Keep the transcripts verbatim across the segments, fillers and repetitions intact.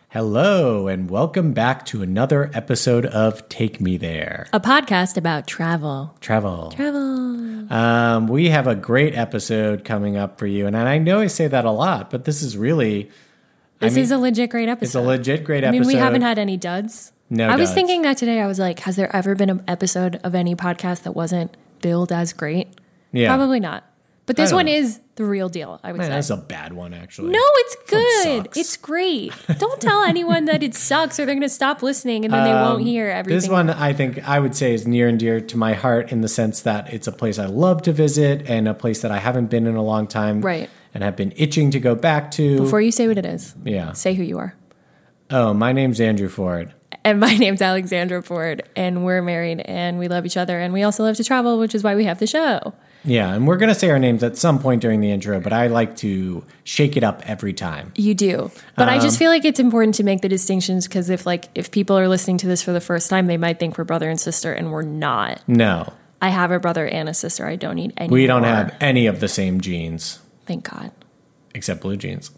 Hello, and welcome back to another episode of Take Me There, a podcast about travel. Travel. Travel. Um, we have a great episode coming up for you, and I know I say that a lot, but this is really... This I mean, is a legit great episode. It's a legit great I episode. mean, we haven't had any duds. No I was duds. thinking that today. I was like, has there ever been an episode of any podcast that wasn't billed as great? Yeah. Probably not. But this I don't one know. is the real deal, I would Man, say. that's a bad one, actually. No, it's This one good. sucks. It's great. Don't tell anyone that it sucks or they're going to stop listening and then they won't hear everything. This one, I think, I would say is near and dear to my heart in the sense that it's a place I love to visit and a place that I haven't been in a long time. Right. And have been itching to go back to. Before you say what it is, Yeah. say who you are. Oh, my name's Andrew Ford. And my name's Alexandra Ford, and we're married, and we love each other, and we also love to travel, which is why we have the show. Yeah, and we're going to say our names at some point during the intro, but I like to shake it up every time. You do. But I Um, just feel like it's important to make the distinctions because if like if people are listening to this for the first time, they might think we're brother and sister, and we're not. No, I have a brother and a sister. I don't need any we don't more. have any of the same genes, Thank God. except blue jeans.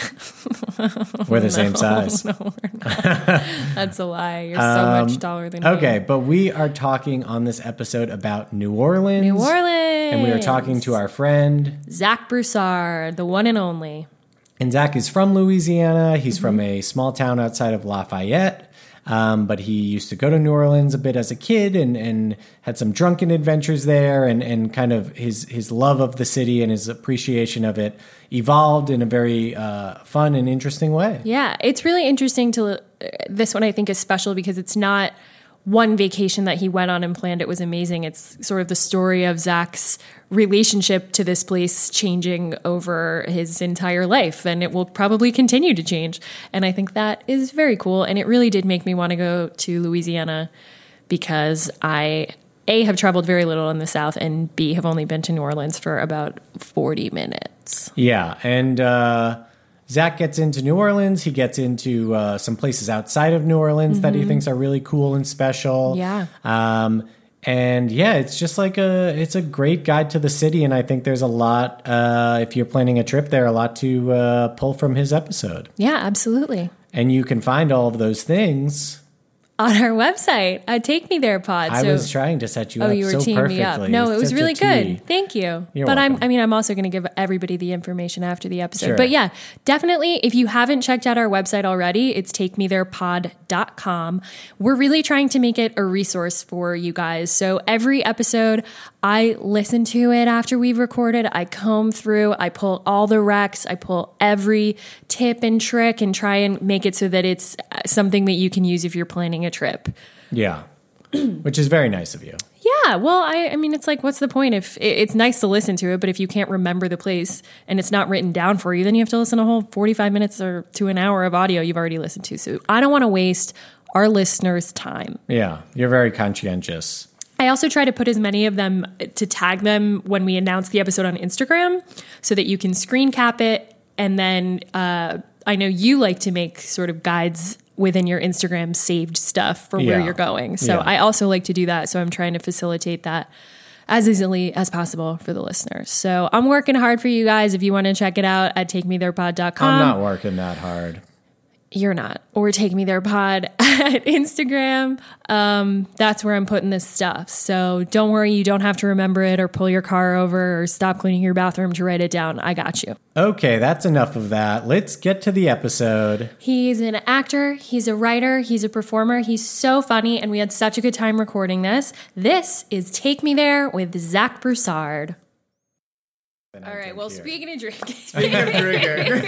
We're the same size. No, we're not. That's a lie. You're so much taller than me. Okay, but we are talking on this episode about New Orleans. New Orleans. And we are talking to our friend. Zach Broussard, the one and only. And Zach is from Louisiana. He's Mm-hmm. from a small town outside of Lafayette. Um, but he used to go to New Orleans a bit as a kid and, and had some drunken adventures there. And, and kind of his, his love of the city and his appreciation of it evolved in a very uh, fun and interesting way. Yeah, it's really interesting to this one. I think is special because it's not one vacation that he went on and planned. It was amazing. It's sort of the story of Zach's relationship to this place changing over his entire life, and it will probably continue to change. And I think that is very cool. And it really did make me want to go to Louisiana because I A, have traveled very little in the South, and B, have only been to New Orleans for about forty minutes. Yeah, and uh, Zach gets into New Orleans. He gets into uh, some places outside of New Orleans that he thinks are really cool and special. Yeah. Um, and yeah, it's just like a it's a great guide to the city, and I think there's a lot uh, if you're planning a trip there, a lot to uh, pull from his episode. Yeah, absolutely. And you can find all of those things. On our website at Take Me There Pod. I So, was trying to set you oh, up you were so teeing perfectly. me up. No, it was Such a really tea. good. Thank you. You're but I'm, welcome. I mean, I'm also going to give everybody the information after the episode. Sure. But yeah, definitely, if you haven't checked out our website already, it's take me there pod dot com. We're really trying to make it a resource for you guys. So every episode, I listen to it after we've recorded. I comb through, I pull all the recs, I pull every tip and trick and try and make it so that it's something that you can use if you're planning a trip. Yeah, which is very nice of you. Yeah, well, I, I mean, it's like, what's the point if it, it's nice to listen to it, but if you can't remember the place and it's not written down for you, then you have to listen to a whole forty-five minutes or to an hour of audio you've already listened to. So I don't want to waste our listeners' time. Yeah, you're very conscientious. I also try to put as many of them to tag them when we announce the episode on Instagram so that you can screen cap it. And then uh, I know you like to make sort of guides within your Instagram saved stuff for where Yeah. you're going. So Yeah. I also like to do that. So I'm trying to facilitate that as easily as possible for the listeners. So I'm working hard for you guys. If you want to check it out at take me there pod dot com. I'm not working that hard. You're not. Or Take Me There Pod at Instagram. Um, that's where I'm putting this stuff. So don't worry, you don't have to remember it or pull your car over or stop cleaning your bathroom to write it down. I got you. Okay, that's enough of that. Let's get to the episode. He's an actor, he's a writer, he's a performer, he's so funny, and we had such a good time recording this. This is Take Me There with Zach Broussard. And All I right, drink well, here. speaking of drinking. Speaking of drinking,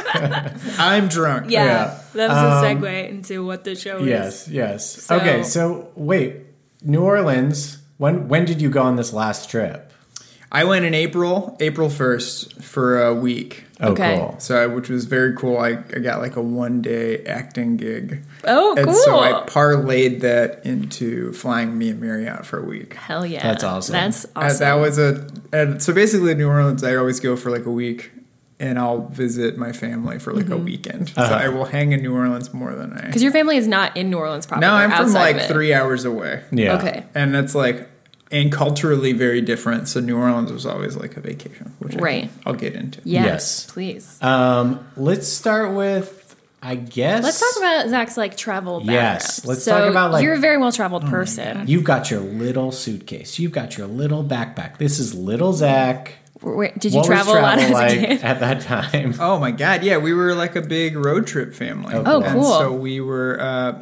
I'm drunk. Yeah, Yeah. that was a segue into what the show is. Yes, yes. So- okay, so wait, New Orleans. When when did you go on this last trip? I went in April, April first for a week. Oh, Okay. cool. So, I, which was very cool. I, I got like a one day acting gig. Oh, And cool. so I parlayed that into flying me and Mary out for a week. Hell yeah. That's awesome. That's And awesome. that was a, and so basically in New Orleans, I always go for like a week and I'll visit my family for like Mm-hmm. a weekend. Uh-huh. So I will hang in New Orleans more than I. Because your family is not in New Orleans proper. No, I'm They're from outside like of it. three hours away. Yeah. Okay. And it's like, and culturally very different. So New Orleans was always like a vacation, which I Right. can- I'll get into. Yes, Yes. please. Um, let's start with I guess. Let's talk about Zach's like travel background. Yes, let's so talk about, like- you're a very well traveled person. You've got your little suitcase. You've got your little backpack. This is little Zach. Where, did you What was travel a lot as like a kid? at that time? Oh my God. Yeah, we were like a big road trip family. Oh, Oh, And cool. so we were, uh,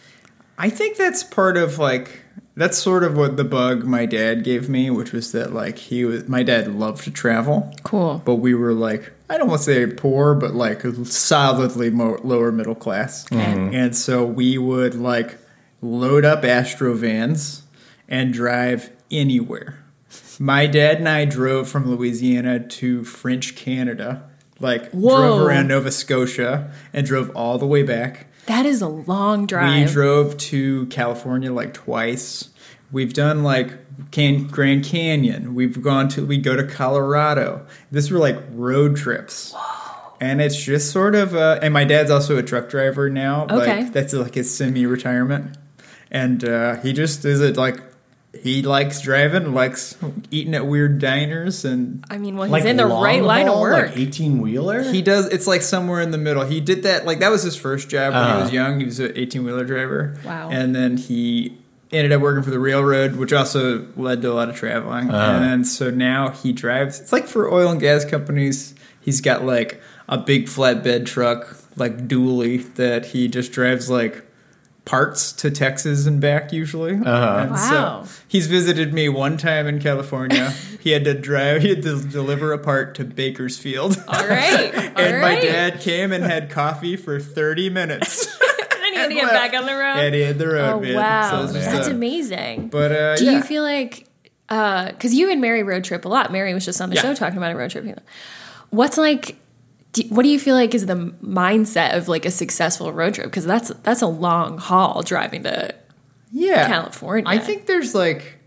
I think that's part of like, that's sort of what the bug my dad gave me, which was that like he was, my dad loved to travel. Cool. But we were like, I don't want to say poor, but like solidly mo- lower middle class. And so we would like load up Astro vans and drive anywhere. My dad and I drove from Louisiana to French Canada, like Whoa. drove around Nova Scotia and drove all the way back. That is a long drive. We drove to California like twice. We've done like Can- Grand Canyon. We've gone to, we go to Colorado. These were like road trips. Whoa. And it's just sort of, uh, and my dad's also a truck driver now. Okay. Like, that's like his semi-retirement. And uh, he just is it like, he likes driving, likes eating at weird diners, and I mean, well, he's Like in the long right line of haul, work. like eighteen wheeler. he does. It's like somewhere in the middle. He did that. Like that was his first job when Uh-huh. he was young. He was an eighteen wheeler driver. Wow. And then he ended up working for the railroad, which also led to a lot of traveling. Uh-huh. And then so now he drives. It's like for oil and gas companies. He's got like a big flatbed truck, like dually, that he just drives like parts to Texas and back usually. Uh-huh. And Wow. so he's visited me one time in California. He had to drive, he had to deliver a part to Bakersfield. All right. All and my right. dad came and had coffee for thirty minutes. And he had to get left. back on the road. And he had the road, Oh, man. wow. So it's just, That's uh, amazing. But uh, Do yeah. you feel like, because you and Mary road trip a lot. Mary was just on the Yeah. show talking about a road trip. What's like, do, what do you feel like is the mindset of like a successful road trip? Because that's that's a long haul driving to yeah. California. I think there's like,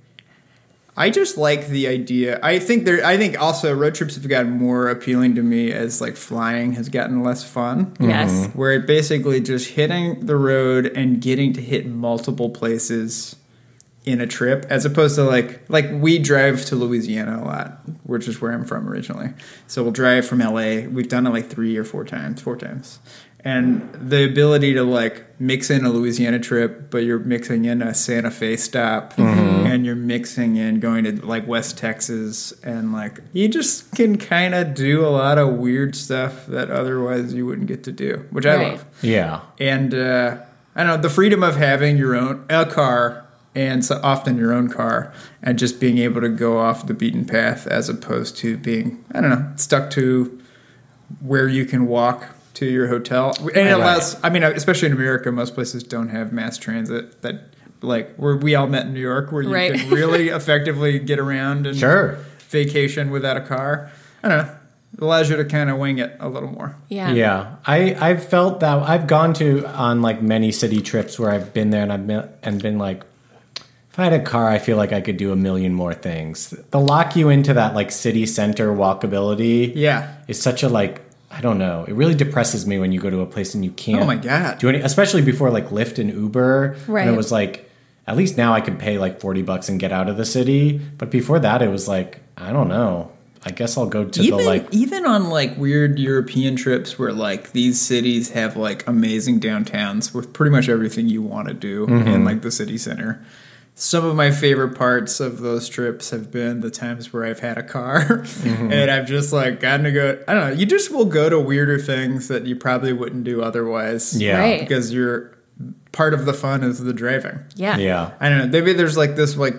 I just like the idea. I think there. I think also road trips have gotten more appealing to me as like flying has gotten less fun. Yes. Where it basically just hitting the road and getting to hit multiple places in a trip, as opposed to like like we drive to Louisiana a lot, which is where I'm from originally. So we'll drive from L A. We've done it like three or four times, four times. And the ability to like mix in a Louisiana trip, but you're mixing in a Santa Fe stop, and you're mixing in going to like West Texas, and like you just can kind of do a lot of weird stuff that otherwise you wouldn't get to do, which I Right. love. Yeah. And uh, I don't know, the freedom of having your own a car, and so often your own car, and just being able to go off the beaten path as opposed to being, I don't know, stuck to where you can walk to your hotel. And it Right. allows, I mean, especially in America, most places don't have mass transit that, like, where we all met in New York, where you Right. can really effectively get around and Sure. vacation without a car. I don't know. It allows you to kind of wing it a little more. Yeah. Yeah, I I've felt that I've gone to on like many city trips where I've been there and I've been and been like, if I had a car, I feel like I could do a million more things. They'll lock you into that like city center walkability. Yeah. Is such a like I don't know. It really depresses me when you go to a place and you can't. Oh my God. Do any, especially before like Lyft and Uber. Right. And it was like, at least now I could pay like forty bucks and get out of the city. But before that, it was like, I don't know. I guess I'll go to even, the like. even on like weird European trips where like these cities have like amazing downtowns with pretty much everything you want to do in like the city center. Some of my favorite parts of those trips have been the times where I've had a car and I've just like gotten to go. I don't know. You just will go to weirder things that you probably wouldn't do otherwise. Yeah. Right. Because you're part of the fun is the driving. Yeah. Yeah. I don't know. Maybe there's like this like.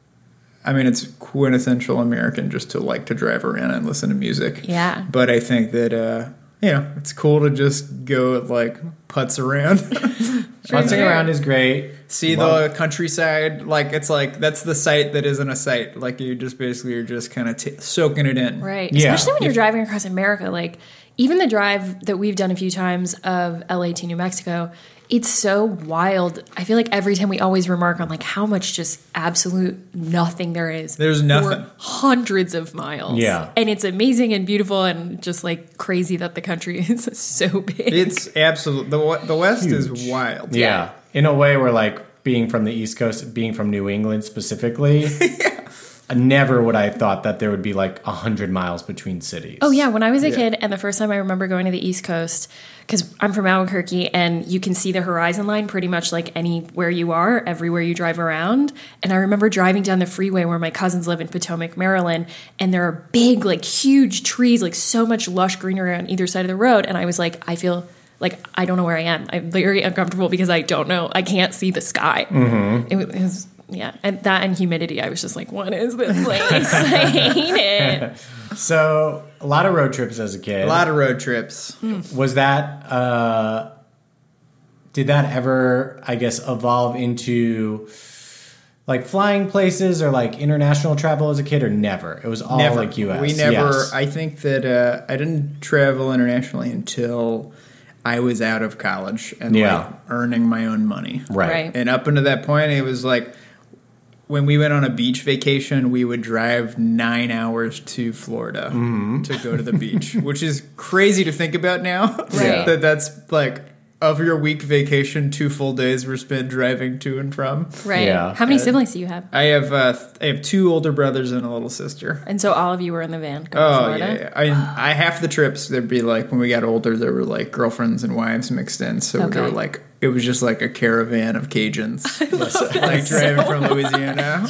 I mean, it's quintessential American just to like to drive around and listen to music. Yeah. But I think that, uh, you know, it's cool to just go like putz around. Bouncing Sure. around is great. See Love- the countryside. Like, it's like, that's the sight that isn't a sight. Like, you just basically, you're just kind of t- soaking it in. Right. Yeah. Especially when you're driving across America. Like, even the drive that we've done a few times of L A to New Mexico, it's so wild. I feel like every time we always remark on like how much just absolute nothing there is. There's for nothing. hundreds of miles. Yeah. And it's amazing and beautiful and just like crazy that the country is so big. It's absolute. The, wa- the West is Huge. wild. Yeah. In a way where like being from the East Coast, being from New England specifically, never would I have thought that there would be like a hundred miles between cities. Oh yeah, when I was a Yeah. kid, and the first time I remember going to the East Coast, because I'm from Albuquerque, and you can see the horizon line pretty much like anywhere you are, everywhere you drive around. And I remember driving down the freeway where my cousins live in Potomac, Maryland, and there are big, like huge trees, like so much lush greenery on either side of the road. And I was like, I feel like I don't know where I am. I'm very uncomfortable because I don't know. I can't see the sky. Mm-hmm. It, it was, yeah. And that and humidity, I was just like, what is this place? I hate it. So a lot of road trips as a kid. A lot of road trips. Was that, uh, did that ever, I guess, evolve into like flying places or like international travel as a kid, or never? It was all Never. like U S. We never, Yes. I think that uh, I didn't travel internationally until I was out of college and Yeah. like earning my own money. Right. Right. And up until that point, it was like when we went on a beach vacation, we would drive nine hours to Florida Mm-hmm. to go to the beach, which is crazy to think about now. Right. that that's like of your week vacation, two full days were spent driving to and from. Right. Yeah. How many Uh, siblings do you have? I have uh, I have two older brothers and a little sister. And so all of you were in the van going to Oh Florida? yeah, yeah. I, I half the trips there'd be like when we got older, there were like girlfriends and wives mixed in, so Okay. they were like it was just like a caravan of Cajuns, like driving from Louisiana.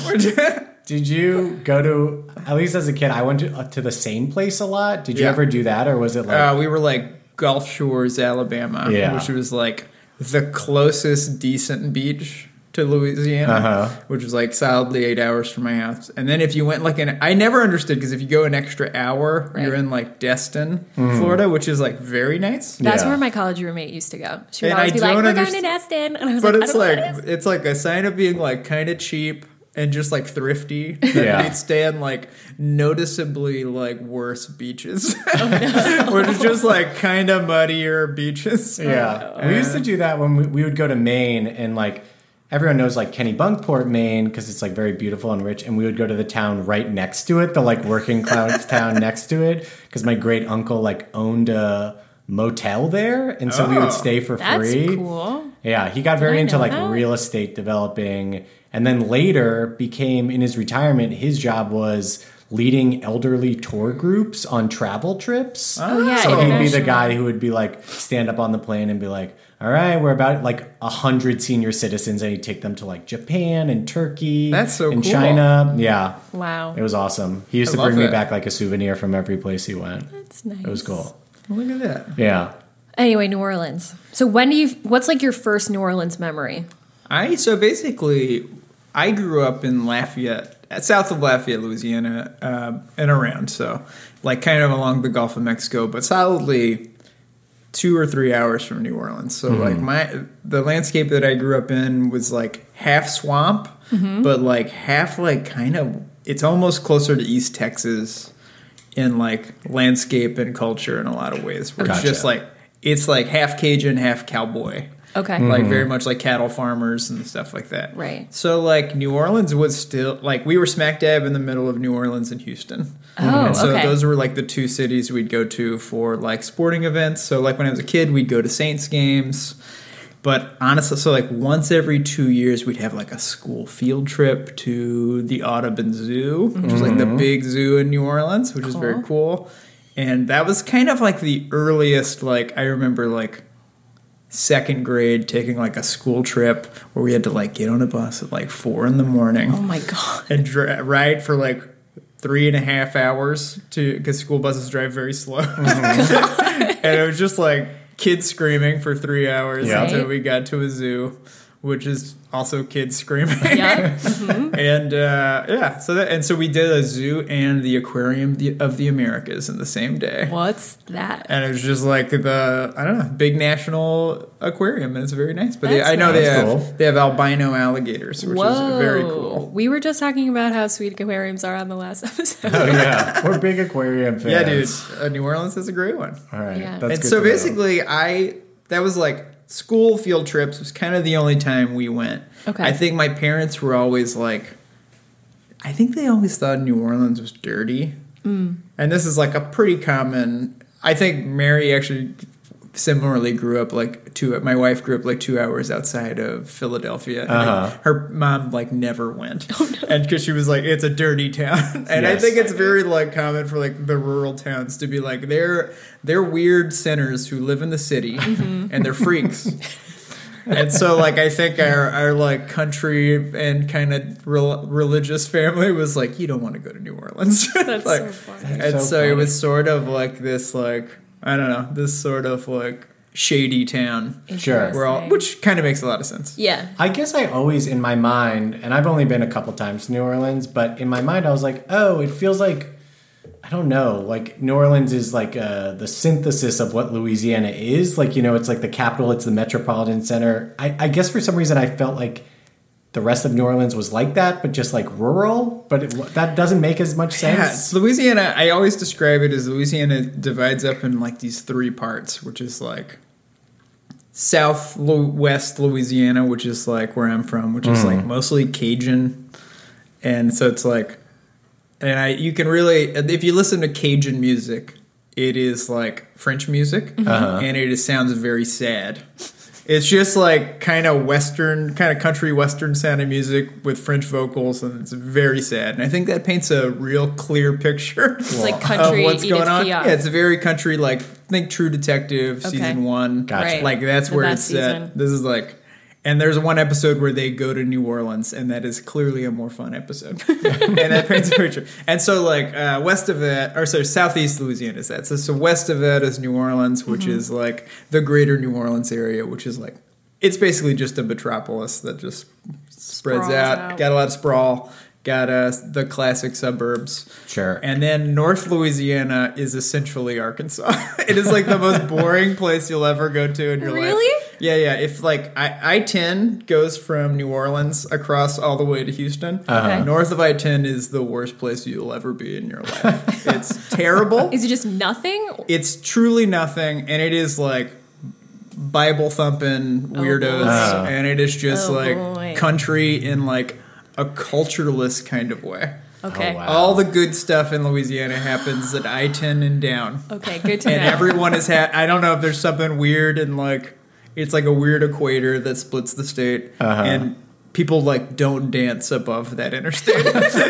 Did you go to, at least as a kid, I went to, uh, to the same place a lot. Did you Yeah. ever do that, or was it like, uh, we were like Gulf Shores, Alabama, Yeah. which was like the closest decent beach to Louisiana, Uh-huh. which was like solidly eight hours from my house. And then if you went like an, I never understood because if you go an extra hour, Right. you're in like Destin, Florida, which is like very nice. That's Yeah. where my college roommate used to go. She would And always I be like, don't we're going to underst- Destin. And I was But like, it's I don't like know what it is. it's like a sign of being like kind of cheap and just like thrifty. That Yeah. you'd stay on like noticeably like worse beaches, Oh, which is just like kind of muddier beaches. Yeah, we used to do that when we, we would go to Maine, and like everyone knows like Kennebunkport, Maine, because it's like very beautiful and rich. And we would go to the town right next to it, the like working class town next to it, because my great uncle like owned a motel there, and so we Oh. would stay for That's free. cool. Yeah, he got very I into know like that. real estate developing, and then later became, in his retirement, his job was leading elderly tour groups on travel trips. Oh, yeah, So he'd be the international. guy who would be like stand up on the plane and be like, all right, we're about like a hundred senior citizens, and he'd take them to like Japan and Turkey. That's so and cool. China. Yeah. Wow. It was awesome. He used I to love bring me that. back like a souvenir from every place he went. That's nice. It was cool. Look at that. Yeah. Anyway, New Orleans. So when do you, what's like your first New Orleans memory? I so basically, I grew up in Lafayette, uh, south of Lafayette, Louisiana, uh, and around. So, like, kind of along the Gulf of Mexico, but solidly two or three hours from New Orleans. So, like, my the landscape that I grew up in was like half swamp, but like half like kind of. It's almost closer to East Texas in like landscape and culture in a lot of ways. Where Gotcha. it's just like it's like half Cajun, half cowboy. Okay. Like very much like cattle farmers and stuff like that. Right. So like New Orleans was still like we were smack dab in the middle of New Orleans and Houston. Oh, and so okay. those were like the two cities we'd go to for like sporting events. So like when I was a kid, we'd go to Saints games. But honestly, so like once every two years, we'd have like a school field trip to the Audubon Zoo, which is like the big zoo in New Orleans, which is very Cool. cool. And that was kind of like the earliest, like I remember like second grade taking like a school trip where we had to like get on a bus at like four in the morning Oh my God. and dri- ride for like three and a half hours to because school buses drive very slow. And it was just like kids screaming for three hours Yeah. until Right. we got to a zoo, which is also kids screaming. Yeah. And uh, yeah, so that and so we did a zoo and the aquarium the- of the Americas in the same day. What's that? And it was just like the I don't know big national aquarium, and it's very nice. But they, That's I know they nice. have That's cool. they have albino alligators, which Whoa. is very cool. We were just talking about how sweet aquariums are on the last episode. Oh yeah. We're big aquarium fans. Yeah, dude, uh, New Orleans is a great one. All right. Yeah. That's and good so to know. basically, I that was like school field trips was kind of the only time we went. Okay. I think my parents were always like, I think they always thought New Orleans was dirty, Mm. and this is like a pretty common. I think Mary actually similarly grew up like two. My wife grew up like two hours outside of Philadelphia. And Uh-huh. her mom like never went, oh, no. and because she was like, it's a dirty town, and Yes. I think it's very like common for like the rural towns to be like they're they're weird sinners who live in the city, mm-hmm. and they're freaks. And so, like, I think our, our like country and kind of rel- religious family was like, you don't want to go to New Orleans. That's like, so funny. And so so, funny. it was sort of like this, like, I don't know, this sort of like shady town. Sure. Where all, which kind of makes a lot of sense. Yeah. I guess I always, in my mind, and I've only been a couple times to New Orleans, but in my mind, I was like, oh, it feels like, I don't know, like New Orleans is like uh, the synthesis of what Louisiana is. Like, you know, it's like the capital, it's the metropolitan center. I, I guess for some reason I felt like the rest of New Orleans was like that, but just like rural. But it, that doesn't make as much sense. Yeah, Louisiana, I always describe it as Louisiana divides up in like these three parts, which is like southwest Louisiana, which is like where I'm from, which is Mm. like mostly Cajun. And so it's like, and I you can really, if you listen to Cajun music, it is like French music, Uh-huh. and it is, sounds very sad. It's just like kind of Western, kind of country Western sounding music with French vocals, and it's very sad. And I think that paints a real clear picture It's like country of what's Edith going on. Piaf. Yeah, it's a very country, like, think True Detective, Okay. season one. Gotcha. Right. Like, that's The where best it's season. at. This is like, and there's one episode where they go to New Orleans, and that is clearly a more fun episode. And that paints a picture. And so, like, uh, west of that, or sorry, southeast Louisiana is that. So, so west of that is New Orleans, which Mm-hmm. is like the greater New Orleans area, which is like, it's basically just a metropolis that just spreads Sprawls out. out. Got a lot of sprawl. Got uh, the classic suburbs. Sure. And then North Louisiana is essentially Arkansas. It is like the most boring place you'll ever go to in your life. Really? Yeah, yeah. If like I ten goes from New Orleans across all the way to Houston, Okay. north of I ten is the worst place you'll ever be in your life. It's terrible. Is it just nothing? It's truly nothing, and it is like Bible thumping weirdos, boy. and it is just Oh, like boy. country in like a cultureless kind of way. Okay. Oh, wow. All the good stuff in Louisiana happens at I ten and down. Okay, good to And know. everyone is ha- I don't know if there's something weird and like it's like a weird equator that splits the state, Uh-huh. and people like don't dance above that interstate.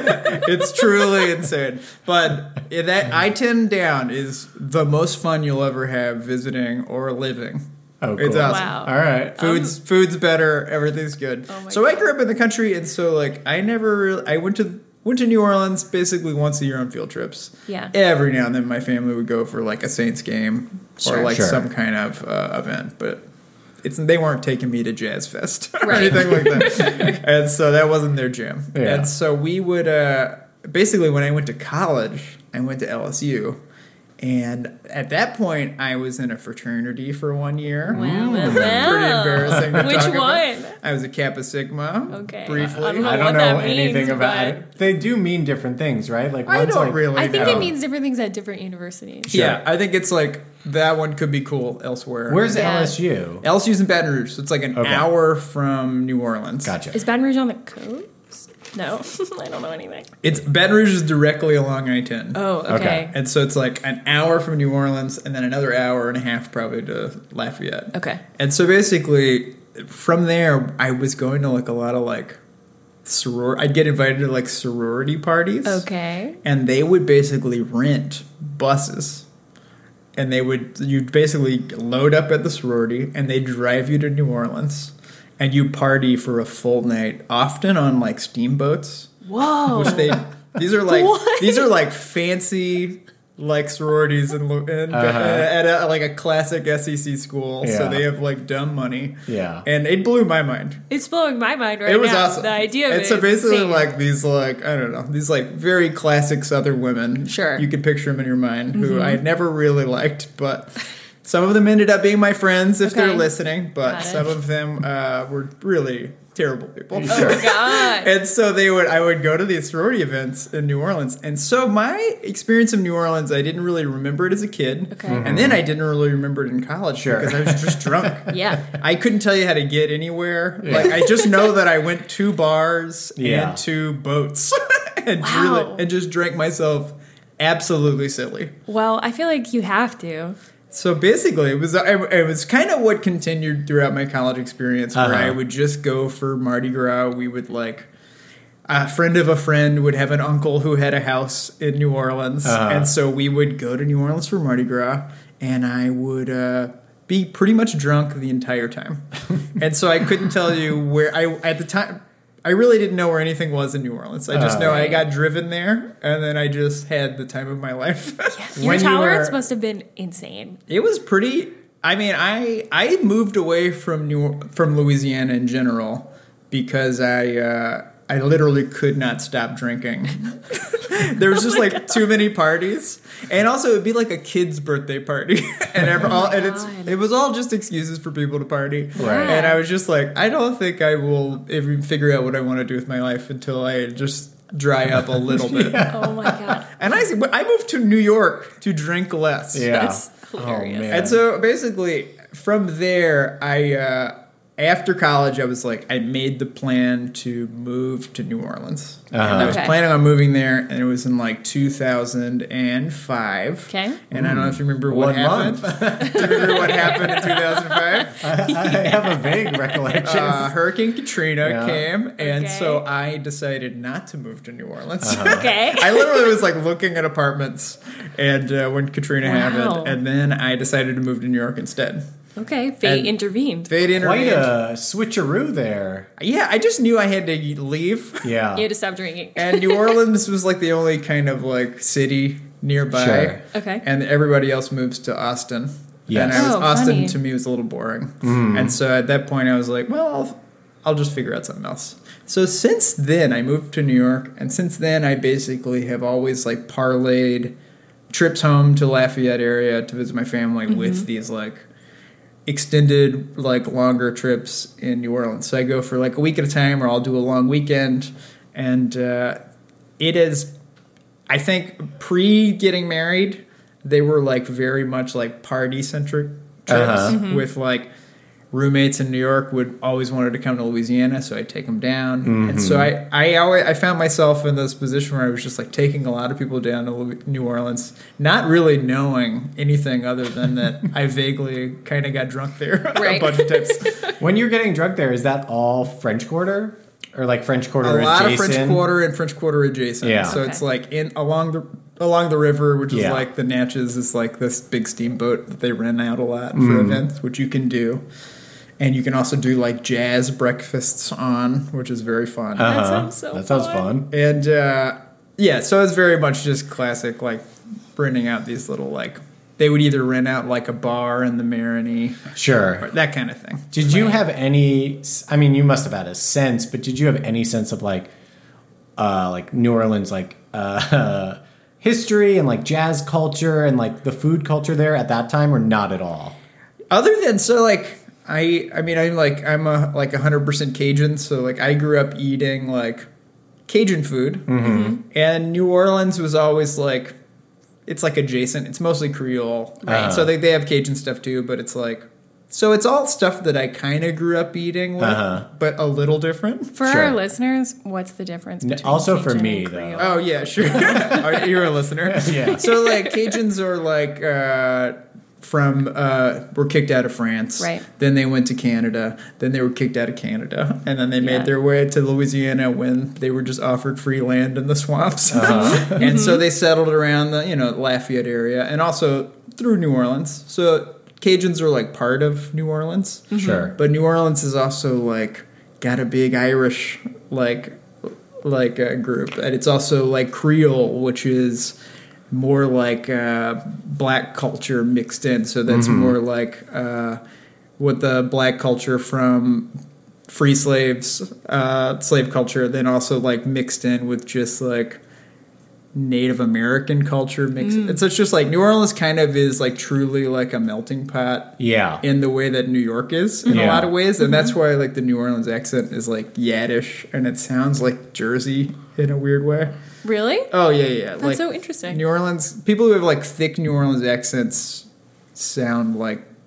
It's truly insane. But that I ten down is the most fun you'll ever have visiting or living. Oh, It's cool. awesome. Wow. All right. Food's food's better. Everything's good. Oh my so I God. grew up in the country, and so like I never. Really, I went to went to New Orleans basically once a year on field trips. Yeah. Every now and then, my family would go for like a Saints game Sure. or like Sure. some kind of uh, event, but. It's, they weren't taking me to Jazz Fest or Right. anything like that. And so that wasn't their jam. Yeah. And so we would, uh, basically when I went to college, I went to L S U. And at that point, I was in a fraternity for one year. Wow, wow, Pretty wow. embarrassing to Which talk about. one? I was a Kappa Sigma, Okay. briefly. I don't know I don't what know that anything means, about but- it. They do mean different things, right? Like I one's don't like, really I think know. it means different things at different universities. Sure. Yeah, I think it's like that one could be cool elsewhere. Where's Yeah. L S U? L S U's in Baton Rouge, so it's like an Okay. hour from New Orleans. Gotcha. Is Baton Rouge on the coast? No, I don't know anything. It's Baton Rouge is directly along I ten. Oh, okay. Okay. And so it's like an hour from New Orleans and then another hour and a half probably to Lafayette. Okay. And so basically from there I was going to like a lot of like soror I'd get invited to like sorority parties. Okay. And they would basically rent buses. And they would you'd basically load up at the sorority and they'd drive you to New Orleans and you party for a full night, often on like steamboats. Whoa. Which they these are like What? these are like fancy like sororities in, Lu- in Uh-huh. at a, like a classic S E C school, so Yeah. they have like dumb money. Yeah. And it blew my mind. It's blowing my mind right It was now. awesome. The idea of and it. so is basically, insane. like these, like I don't know, these like very classic Southern women. Sure. you could picture them in your mind, who Mm-hmm. I never really liked, but some of them ended up being my friends if they're Okay. listening. But Got it. some of them uh, were really terrible people. Oh my god. And so they would, I would go to these sorority events in New Orleans. And so my experience of New Orleans, I didn't really remember it as a kid. Okay. Mm-hmm. And then I didn't really remember it in college Sure. because I was just drunk. Yeah. I couldn't tell you how to get anywhere. Like I just know that I went to bars Yeah. and to boats and Wow. really and just drank myself absolutely silly. Well, I feel like you have to. So basically, it was it was kind of what continued throughout my college experience, where Uh-huh. I would just go for Mardi Gras. We would like a friend of a friend would have an uncle who had a house in New Orleans, Uh-huh. and so we would go to New Orleans for Mardi Gras, and I would uh, be pretty much drunk the entire time, and so I couldn't tell you where I at the time. I really didn't know where anything was in New Orleans. I just Oh. know I got driven there, and then I just had the time of my life. Your When you tolerance were- must have been insane. It was pretty. I mean, I I moved away from New from Louisiana in general because I uh, I literally could not stop drinking. There was just like too many parties, and also it'd be like a kid's birthday party, and every, all, and it's God. it was all just excuses for people to party. Right. And I was just like, I don't think I will ever figure out what I want to do with my life until I just dry up a little bit. Oh my god, And I I moved to New York to drink less. Yeah. that's hilarious. Oh, man. And so basically, from there, I uh, after college, I was like, I made the plan to move to New Orleans. Uh-huh. And I was Okay. planning on moving there, and it was in like two thousand five. Okay. And I don't know if you remember what One happened. month. Do you remember what happened in two thousand five? I have a vague recollection. Uh, Hurricane Katrina Yeah. came, and Okay. so I decided not to move to New Orleans. Uh-huh. Okay. I literally was like looking at apartments, and uh, when Katrina Wow. happened, and then I decided to move to New York instead. Okay, fate And- intervened. Fate intervened. Quite a switcheroo there. Yeah, I just knew I had to leave, Yeah. You had to stop drinking. and New Orleans was like the only kind of like city nearby. Sure. Okay. And everybody else moves to Austin. Yes. And I was, Oh, Austin funny. to me was a little boring. And so at that point I was like, well, I'll, I'll just figure out something else. So since then I moved to New York, and since then I basically have always like parlayed trips home to Lafayette area to visit my family with these like extended like longer trips in New Orleans. So I go for like a week at a time, or I'll do a long weekend, and uh, it is, I think, pre getting married, they were like very much like party centric trips Uh-huh. with like roommates in New York would always wanted to come to Louisiana, so I'd take them down. And so I, I always I found myself in this position where I was just like taking a lot of people down to Lou- New Orleans, not really knowing anything other than that I vaguely kind of got drunk there a Right. bunch of times. When you're getting drunk there, is that all French Quarter? Or like French Quarter A lot adjacent? of French Quarter and French Quarter adjacent. Yeah. So Okay. it's like in along the along the river, which is Yeah. like the Natchez is like this big steamboat that they rent out a lot for Mm. events, which you can do. And you can also do like jazz breakfasts on, which is very fun. Uh-huh. That sounds so That sounds fun. fun. And uh, yeah, so it's very much just classic, like renting out these little like they would either rent out like a bar in the Marigny, Sure. or that kind of thing. Did you have any? I mean, you must have had a sense, but did you have any sense of like, uh, like New Orleans, like uh, history and like jazz culture and like the food culture there at that time, or not at all? Other than so like I I mean I'm like I'm a like one hundred percent Cajun, so like I grew up eating like Cajun food. Mm-hmm. And New Orleans was always like it's like adjacent. It's mostly Creole. Right. So they they have Cajun stuff too, but it's like so it's all stuff that I kind of grew up eating with, Uh-huh. but a little different. For Sure. our listeners, what's the difference N- between also for Cajun me, and though. Creole? Oh yeah, sure. Are- You're a listener. Yeah. So like Cajuns are like uh, from uh, were kicked out of France. Right. Then they went to Canada. Then they were kicked out of Canada, and then they made Yeah. their way to Louisiana when they were just offered free land in the swamps. Uh-huh. And so they settled around the you know Lafayette area, and also through New Orleans. So Cajuns are like part of New Orleans. Sure. But New Orleans is also like got a big Irish like like uh, group, and it's also like Creole, which is more like uh, black culture mixed in. So that's more like uh, what the black culture from free slaves, uh, slave culture, then also like mixed in with just like Native American culture mixed. It's, it's just like New Orleans kind of is like truly like a melting pot Yeah. in the way that New York is in a Yeah. lot of ways, and that's why like the New Orleans accent is like Yiddish, and it sounds like Jersey in a weird way. Really? Oh yeah, yeah. That's like so interesting. New Orleans people who have like thick New Orleans accents sound like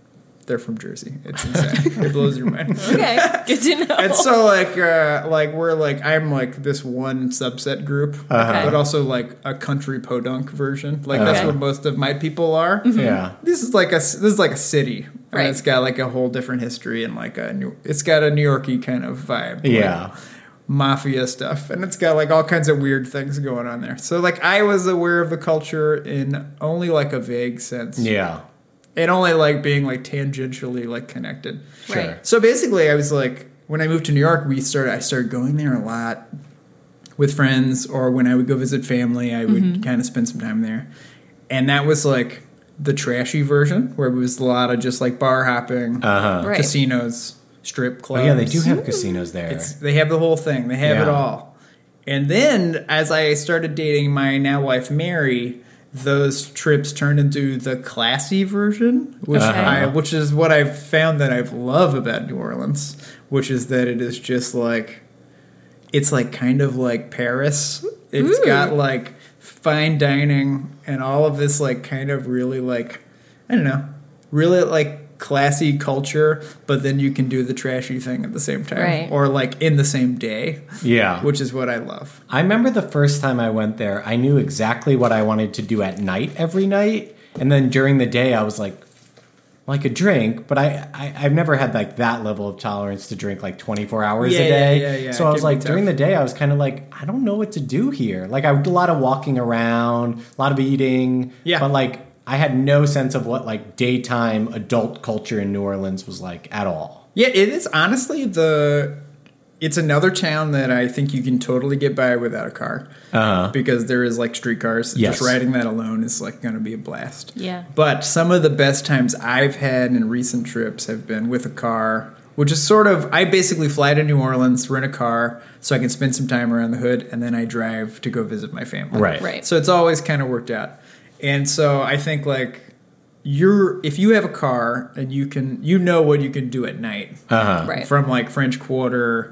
they're from Jersey. It's insane. It blows your mind. Okay, good to know. And so like uh, like we're like I'm like this one subset group, Uh-huh. but also like a country podunk version. Like that's Okay. what most of my people are. Yeah. This is like a this is like a city. And Right. it's got like a whole different history and like a new. It's got a New Yorkie kind of vibe. like Yeah. mafia stuff, and it's got like all kinds of weird things going on there. So like I was aware of the culture in only like a vague sense. Yeah. And only like being like tangentially like connected. Sure. Right. So basically, I was like, when I moved to New York, we started. I started going there a lot with friends, or when I would go visit family, I would Mm-hmm. kind of spend some time there. And that was like the trashy version, where it was a lot of just like bar hopping, Uh-huh. Right. casinos, strip Oh, clubs. yeah, they do have casinos there. It's, they have the whole thing. They have it Yeah. all. And then as I started dating my now wife Mary, those trips turned into the classy version, which Uh-huh. I which is what I've found that I love about New Orleans, which is that it is just like it's like kind of like Paris. It's Ooh. got like fine dining and all of this like kind of really like I don't know, really like classy culture, but then you can do the trashy thing at the same time, Right. or like in the same day, Yeah. which is what I love. I remember the first time I went there, I knew exactly what I wanted to do at night every night. And then during the day, I was like, like a drink, but I, I, I've never had like that level of tolerance to drink like twenty-four hours Yeah, a day. yeah, yeah, yeah. So I It was can be like, during the tough. day, I was kind of like, I don't know what to do here. Like I would do a lot of walking around, a lot of eating. Yeah. But like, I had no sense of what like daytime adult culture in New Orleans was like at all. Yeah, it is honestly the. It's another town that I think you can totally get by without a car, Uh-huh. because there is like streetcars. Yes. Just riding that alone is like going to be a blast. Yeah. But some of the best times I've had in recent trips have been with a car, which is sort of I basically fly to New Orleans, rent a car, so I can spend some time around the hood, and then I drive to go visit my family. Right. Right. So it's always kind of worked out. And so I think like you're if you have a car and you can you know what you can do at night. Uh-huh. Right. From like French Quarter,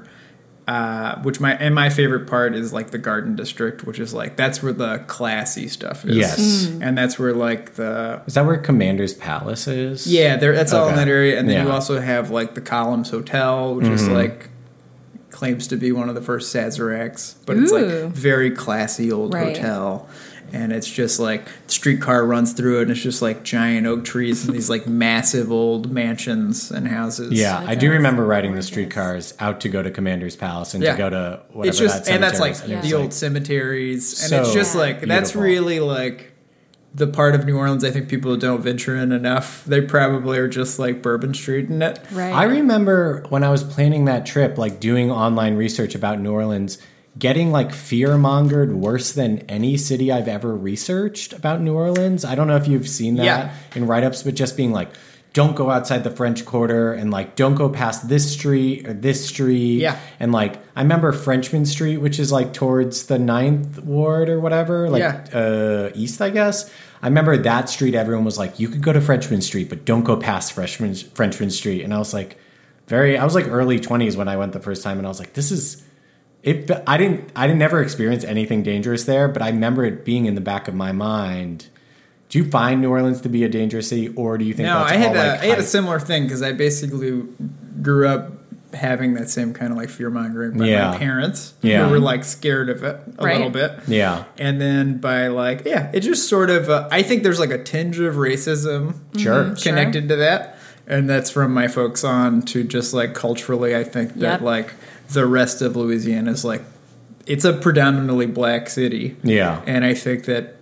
uh, which my and my favorite part is like the Garden District, which is like that's where the classy stuff is. Yes. And that's where like the Is that where Commander's Palace is? yeah, there that's all in Okay. that area. And then you Yeah. also have like the Columns Hotel, which is like claims to be one of the first Sazeracs, but it's Ooh. like very classy old Right. hotel. And it's just like streetcar runs through it, and it's just like giant oak trees and these like massive old mansions and houses. Yeah, That I do sounds remember riding the gorgeous. streetcars out to go to Commander's Palace and Yeah. to go to whatever It's just that and that's cemetery like is. And Yeah. it was the like- old cemeteries, and so it's just like that's beautiful. really like the part of New Orleans I think people don't venture in enough. They probably are just like Bourbon Street in it. Right. I remember when I was planning that trip, like doing online research about New Orleans, getting like fear mongered worse than any city I've ever researched about New Orleans. I don't know if you've seen that Yeah. in write ups, but just being like, don't go outside the French Quarter and like don't go past this street or this street. Yeah. And like I remember Frenchman Street, which is like towards the Ninth Ward or whatever, like Yeah. uh, east, I guess. I remember that street. Everyone was like, you could go to Frenchman Street, but don't go past Frenchman Frenchman Street. And I was like, very. I was like early twenties when I went the first time, and I was like, this is. It. I didn't. I didn't never experience anything dangerous there, but I remember it being in the back of my mind. Do you find New Orleans to be a dangerous city, or do you think No, that's I had all a, like I had a hype? similar thing because I basically grew up having that same kind of like fear mongering by Yeah. my parents, Yeah. who were like scared of it a Right. little bit. Yeah. And then by like, yeah, it just sort of, uh, I think there's like a tinge of racism Sure. connected to that. And that's from my folks on to just like culturally, I think that Yep. like the rest of Louisiana is like, it's a predominantly black city. Yeah. And I think that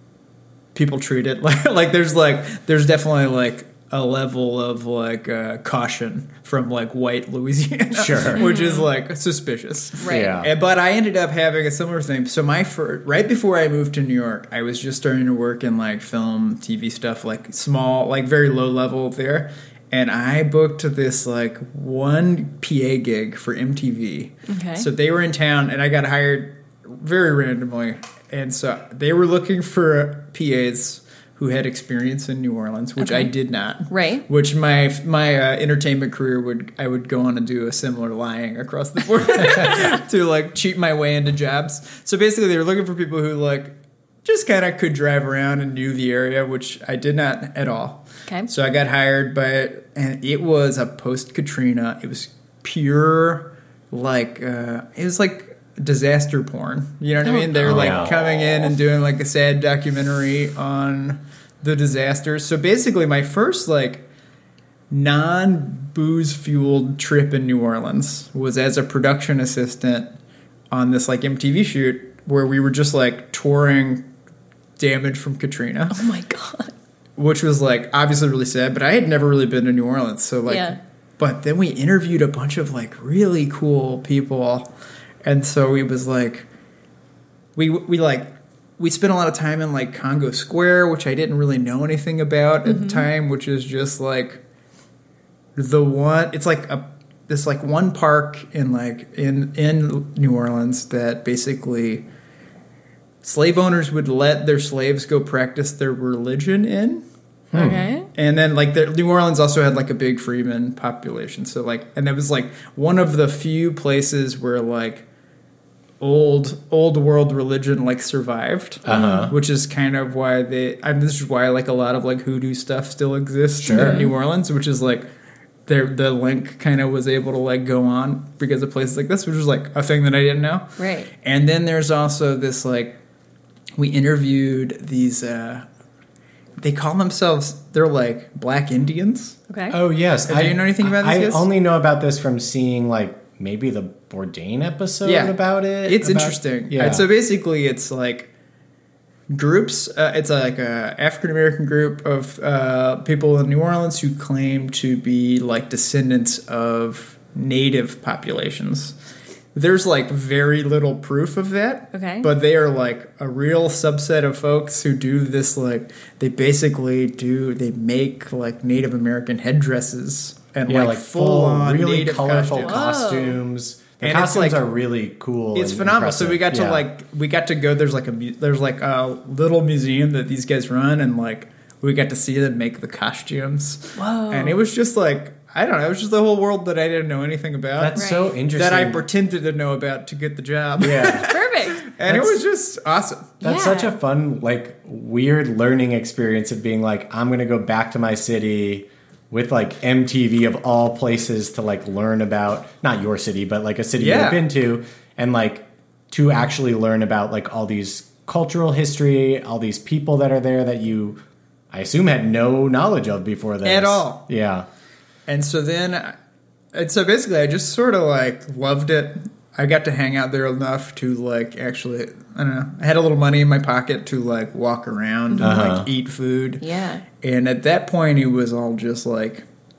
people treat it like, like there's like, there's definitely like a level of like uh, caution from like white Louisiana, Sure. which is like suspicious. Right. Yeah. And- But I ended up having a similar thing. So my fir- right before I moved to New York, I was just starting to work in like film, T V stuff, like small, like very low level there. And I booked this like one P A gig for M T V. Okay. So they were in town, and I got hired very randomly. And so they were looking for P As who had experience in New Orleans, which Okay. I did not. Right. Which my my uh, entertainment career would I would go on to do a similar lying across the board to like cheat my way into jobs. So basically, they were looking for people who like just kind of could drive around and knew the area, which I did not at all. Okay. So I got hired by it, and it was a post-Katrina. It was pure, like, uh, it was like disaster porn. You know what I mean? They were like yeah. coming in and doing like a sad documentary on the disasters. So basically my first like non-booze fueled trip in New Orleans was as a production assistant on this like M T V shoot where we were just like touring damage from Katrina. Oh my God. Which was like obviously really sad, but I had never really been to New Orleans. So like, Yeah. but then we interviewed a bunch of like really cool people. And so it was like, we, we like, we spent a lot of time in like Congo Square, which I didn't really know anything about at Mm-hmm. the time, which is just like the one, it's like a, this like one park in like in, in New Orleans that basically slave owners would let their slaves go practice their religion in. Okay. And then like the, New Orleans also had like a big freeman population. So like, and it was like one of the few places where like old old world religion like survived, Uh-huh. which is kind of why they. I mean, this is why like a lot of like hoodoo stuff still exists Sure. in New Orleans, which is like their the link kind of was able to like go on because of places like this, which was like a thing that I didn't know. Right. And then there's also this like we interviewed these. uh They call themselves. They're like Black Indians. Okay. Oh yes. Do you know anything about I these guys? only know about this from seeing like maybe the Bourdain episode Yeah. about it. It's about- interesting. Yeah. Right, so basically, it's like groups. Uh, it's like a African American group of uh, people in New Orleans who claim to be like descendants of native populations. There's like very little proof of that. Okay. But they are like a real subset of folks who do this. Like they basically do. They make like Native American headdresses and yeah, like, like full full, on really native colorful costumes. costumes. The And it's costumes like- are really cool. It's and phenomenal. So we got impressive. to Yeah. like we got to go. There's like a mu- there's like a little museum that these guys run, and like we got to see them make the costumes. Whoa. And it was just like I don't know. It was just the whole world that I didn't know anything about. That's Right. so interesting. that I pretended to know about to get the job. Yeah. Perfect. and it That's- was just awesome. That's Yeah. such a fun, like, weird learning experience of being like, I'm going to go back to my city with, like, M T V of all places to, like, learn about, not your city, but, like, a city Yeah. you've been to, and, like, to actually learn about, like, all these cultural history, all these people that are there that you, I assume, had no knowledge of before this. At all. Yeah. And so then, and so basically, I just sort of like loved it. I got to hang out there enough to like actually, I don't know, I had a little money in my pocket to like walk around and Uh-huh. like eat food. Yeah. And at that point, it was all just like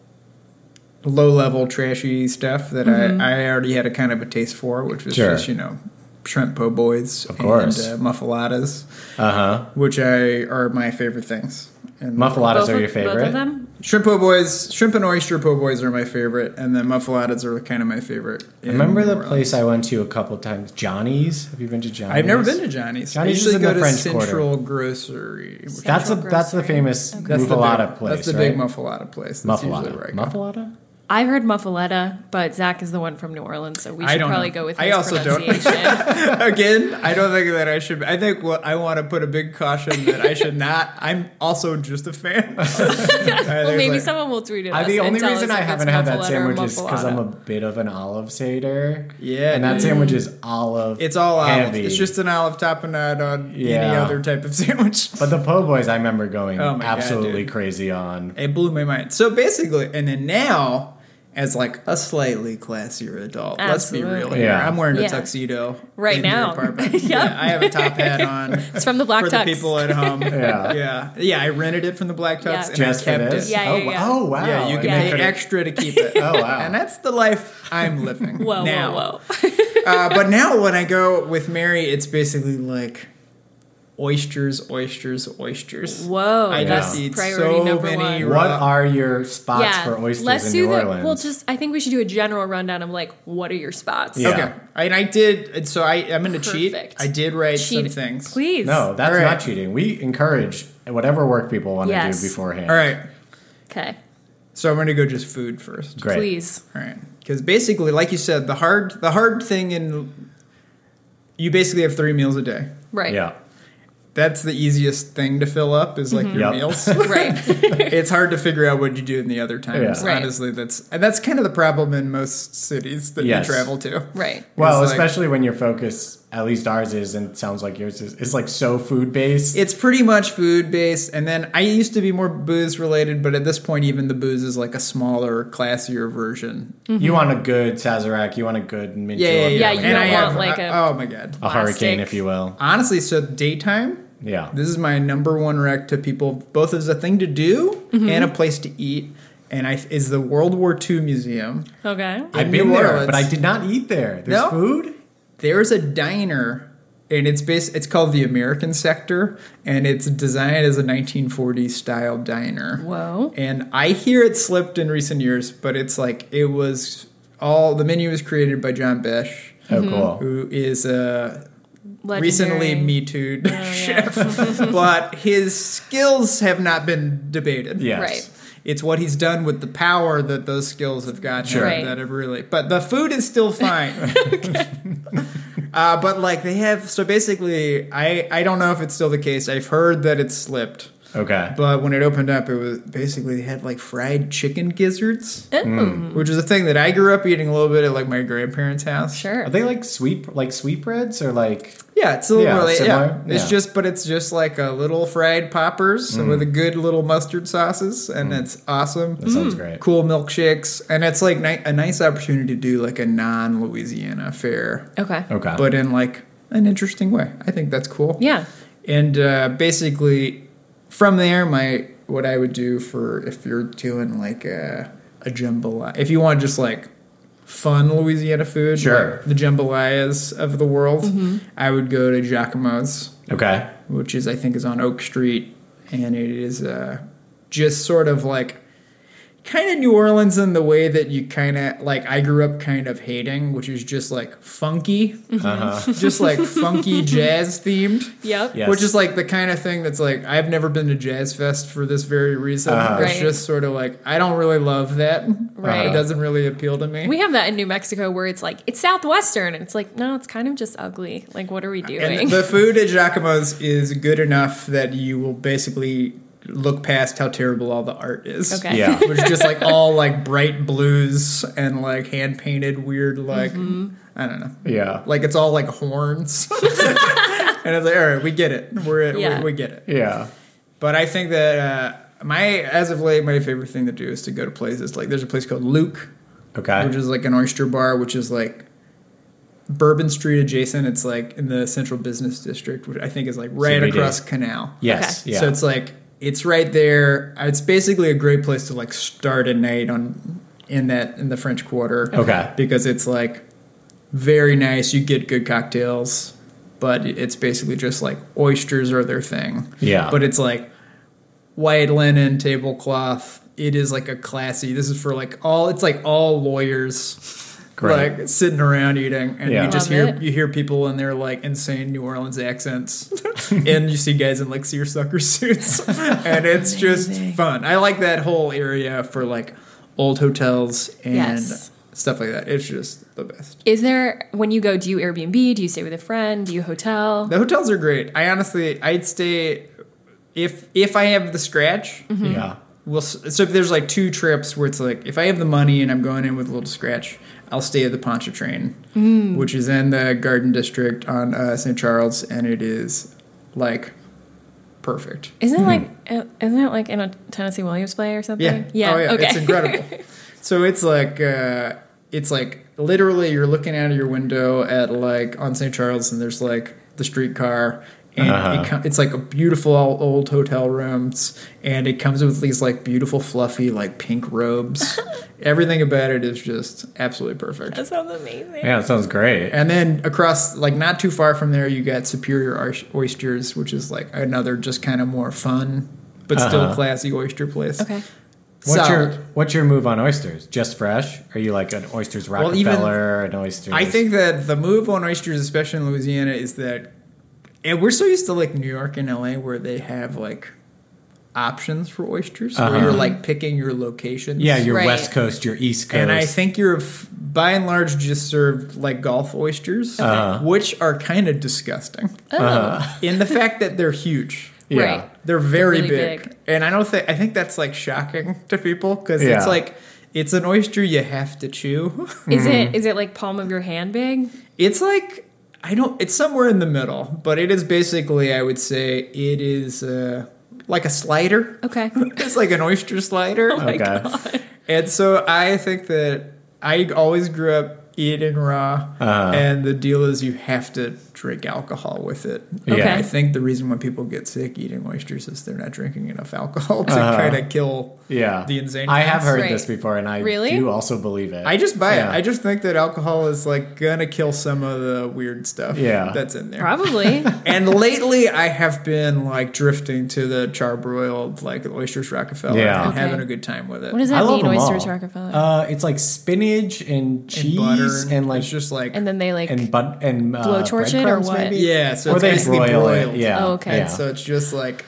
low level, trashy stuff that Mm-hmm. I, I already had a kind of a taste for, which was Sure. just, you know, shrimp po' boys Of course. and uh, muffaladas, Uh huh. which I are my favorite things. And Muffaladas Both are of- your favorite? Both of them? Shrimp po' boys, shrimp and oyster po' boys are my favorite, and then muffaladas are kind of my favorite. in Remember the New Orleans. place I went to a couple times? Johnny's? Have you been to Johnny's? I've never been to Johnny's. Johnny's I is usually in go the to French Central Grocery. which- That's a Central that's the Grocery. famous Okay. That's the muffalata big, place, That's the right? big muffalata place. That's usually where I Muffalata. go. Muffalata? I've heard muffaletta, but Zach is the one from New Orleans, so we I should don't probably know. go with I his also don't. pronunciation. Again, I don't think that I should. I think what I want to put a big caution that I should not. I'm also just a fan. well, maybe someone will tweet it. I, us the and only tell reason us I if haven't it's had that muffaletta or sandwich is because I'm a muffalata. bit of an olive satyr. Yeah, And that dude. sandwich is olive. It's all olive. heavy. It's just an olive tapenade on any Yeah. other type of sandwich. But the po' boys, I remember going Oh my God, absolutely dude. crazy on. It blew my mind. So basically, and then now, as like a slightly classier adult, let's be real Absolutely. here. Yeah. I'm wearing a Yeah. tuxedo Right in your now. apartment. Yep. Yeah, I have a top hat on. It's from the Black for Tux. the people at home. Yeah. yeah, yeah. I rented it from the Black Tux Yeah. and Just I for kept this? it. Yeah, oh, yeah, yeah. oh, wow. Yeah, you can Yeah. pay could've- extra to keep it. Oh, wow. And that's the life I'm living Whoa, now. whoa, whoa. uh, but now when I go with Mary, it's basically like oysters, oysters, oysters. Whoa, I that's just eat priority so number many one. What raw- are your spots yeah, for oysters let's in do New the. Orleans? Well, just I think we should do a general rundown of like what are your spots? Yeah. Okay, and I did. And so I, I'm going to cheat. Perfect. I did write Cheat. some things. Please. No, that's All right. not cheating. We encourage whatever work people want to Yes. do beforehand. All right, Okay. so I'm going to go just food first. Great. Please. All right, because basically, like you said, the hard, the hard thing in you basically have three meals a day. Right. Yeah. that's the easiest thing to fill up is like your Yep. meals. Right. It's hard to figure out what you do in the other times. Yeah. Right. Honestly, that's and that's kind of the problem in most cities that Yes. you travel to. Right. Well, It's like- especially when your focus, at least ours is, and it sounds like yours is, it's like so food based. It's pretty much food based, and then I used to be more booze related, but at this point, even the booze is like a smaller, classier version. You want a good Sazerac, you want a good mint Yeah, yeah, yeah. Mm-hmm. Yeah, you and don't I want have, like I- a- oh my god. a hurricane, plastic. if you will. Honestly, so daytime. Yeah. This is my number one rec to people, both as a thing to do Mm-hmm. and a place to eat. And I is the World War Two Museum. Okay. I've in been New there, Orleans. but I did not eat there. There's No? food? There's a diner, and it's based. It's called the American Sector, and it's designed as a nineteen forties style diner. Whoa. And I hear it slipped in recent years, but it's like it was all the menu was created by John Besh, Oh, cool. who is a Legendary. recently Me Too'd yeah. chef, but his skills have not been debated. Yes. Right. It's what he's done with the power that those skills have gotten Sure. Right. that have really. But the food is still fine. uh, but like they have, so basically, I I don't know if it's still the case. I've heard that it's slipped. Okay. But when it opened up, it was basically they had like fried chicken gizzards, Oh, which is a thing that I grew up eating a little bit at like my grandparents' house. sure. Are they like sweet, like sweetbreads or like? Yeah, it's a little Yeah, really, similar. yeah. It's Yeah. just, but it's just like a little fried poppers with a good little mustard sauces, and it's awesome. That sounds great. Cool milkshakes, and it's like ni- a nice opportunity to do like a non-Louisiana fare, Okay. Okay. but in like an interesting way. I think that's cool. Yeah. And uh, basically, from there, my what I would do for if you're doing like a, a jambalaya, if you want just like fun Louisiana food, Sure. like the jambalayas of the world, Mm-hmm. I would go to Giacomo's, Okay. which is I think is on Oak Street, and it is uh, just sort of like kind of New Orleans in the way that you kind of like I grew up kind of hating, which is just like funky, Uh-huh. just like funky jazz themed. Yep. Yes. Which is like the kind of thing that's like I've never been to Jazz Fest for this very reason. Uh-huh. It's Right. just sort of like I don't really love that. Right. It doesn't really appeal to me. We have that in New Mexico where it's like, it's Southwestern. And it's like, no, it's kind of just ugly. Like, what are we doing? and the food at Giacomo's is good enough that you will basically look past how terrible all the art is. Okay. Yeah. Which is just like all like bright blues and like hand painted weird like Mm-hmm. I don't know. Yeah. Like it's all like horns. And it's like, all right, we get it. We're Yeah. we, we get it. Yeah. But I think that uh, my as of late, my favorite thing to do is to go to places like there's a place called Luke, Okay. which is like an oyster bar, which is like Bourbon Street adjacent. It's like in the Central Business District, which I think is like right C B D. across Canal. Yes. Okay. Yeah. So it's like it's right there. It's basically a great place to like start a night on in that in the French Quarter. Okay. Because it's like very nice. You get good cocktails, but it's basically just like oysters are their thing. Yeah. But it's like white linen tablecloth. It is like a classy. This is for like all. It's like all lawyers. Great. Like sitting around eating, and Yeah. you just Love hear it. you hear people in their like insane New Orleans accents, and you see guys in like seersucker suits, and it's just Amazing. fun. I like that whole area for like old hotels and Yes. stuff like that. It's just the best. Is there, when you go, do you Airbnb? Do you stay with a friend? Do you hotel? The hotels are great. I honestly, I'd stay if if I have the scratch. Yeah. Well, so if there's like two trips where it's like if I have the money and I'm going in with a little scratch, I'll stay at the Pontchartrain, which is in the Garden District on uh, Saint Charles, and it is like perfect. Isn't it like, uh, isn't it like in a Tennessee Williams play or something? Yeah, Yeah. oh, yeah. Okay. It's incredible. So it's like uh, it's like literally you're looking out of your window at like on Saint Charles, and there's like the streetcar. And Uh-huh. it com- it's like a beautiful old old hotel rooms, and it comes with these like beautiful fluffy like pink robes. Everything about it is just absolutely perfect. That sounds amazing. Yeah. That sounds great. And then across, like not too far from there, you got Superior Oys- Oysters, which is like another just kind of more fun, but still Uh-huh. classy oyster place. Okay. What's Solid. your What's your move on oysters? Just fresh? Are you like an oysters Well, Rockefeller, even- an oysters? I think that the move on oysters, especially in Louisiana, is that, and we're so used to like New York and L A where they have like options for oysters, Uh-huh. where you're like picking your locations. Yeah, you're Right. West Coast, you're East Coast. And I think you're f- by and large just served like Gulf oysters, Uh-huh. which are kind of disgusting Oh, in the fact that they're huge. Yeah. right. They're very really big. big. And I don't think I think that's like shocking to people because Yeah. it's like it's an oyster you have to chew. Is it is it like palm of your hand big? It's like I don't. It's somewhere in the middle, but it is basically I would say it is uh, like a slider. Okay. It's like an oyster slider. Oh my Okay. god. And so I think that I always grew up eating raw, Uh-huh. and the deal is you have to drink alcohol with it. Okay. I think the reason why people get sick eating oysters is they're not drinking enough alcohol to Uh-huh. kind of kill Yeah. the insane. I have heard Right. this before, and I Really? do also believe it. I just buy Yeah. it. I just think that alcohol is like gonna kill some of the weird stuff Yeah. that's in there. Probably. And lately, I have been like drifting to the charbroiled, like oysters Rockefeller, Yeah. and Okay. having a good time with it. What does I that love mean, them oysters all. Rockefeller? Uh, it's like spinach and cheese and butter, and, like it's just like and then they like and but and uh, blowtorch it or breadcrumbs, what? maybe? yeah, so Or it's they basically broil broiled. it. Yeah. Oh, okay. Yeah. And so it's just like,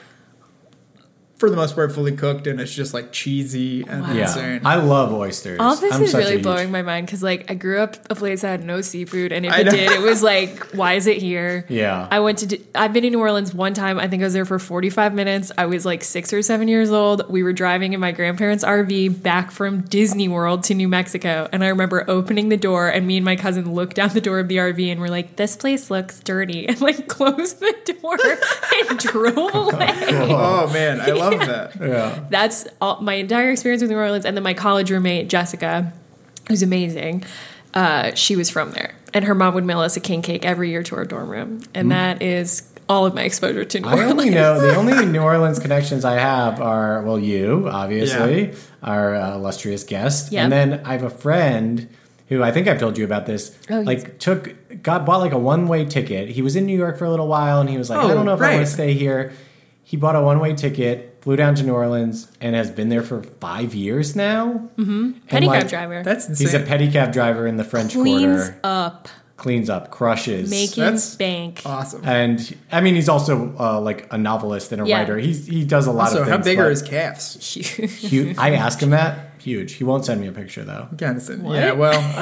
for the most part, fully cooked, and it's just like cheesy and Wow. Yeah. insane. I love oysters. all of this I'm is such a really huge- blowing my mind because like I grew up a place that had no seafood, and if I it know. did, it was like, why is it here? Yeah. I went to. d- I've been in New Orleans one time. I think I was there for forty-five minutes. I was like six or seven years old. We were driving in my grandparents' R V back from Disney World to New Mexico, and I remember opening the door, and me and my cousin looked down the door of the R V, and we're like, "This place looks dirty," and like closed the door and drove away. Oh man, I love that. Yeah. That's all, my entire experience with New Orleans. And then my college roommate, Jessica, who's amazing, uh, she was from there. And her mom would mail us a king cake every year to our dorm room. And that is all of my exposure to New Mm. I Orleans. only know the only New Orleans connections I have are well, you obviously, Yeah. our uh, illustrious guest, Yep. and then I have a friend who I think I've told you about this. Oh, like yes. took got bought like a one way ticket. He was in New York for a little while, and he was like, I Oh, don't know if I right. want to stay here. He bought a one way ticket, flew down to New Orleans, and has been there for five years now. Mm-hmm. Pedicab driver. That's insane. He's a pedicab driver in the French Cleans Quarter. up, Cleans up, crushes. making That's- bank. awesome. And I mean, he's also uh, like a novelist and a Yeah. writer. He's he does a lot So of things. how big but are his calves? hu- I asked him that. Huge. He won't send me a picture though. Kind of thing. What? Yeah, well,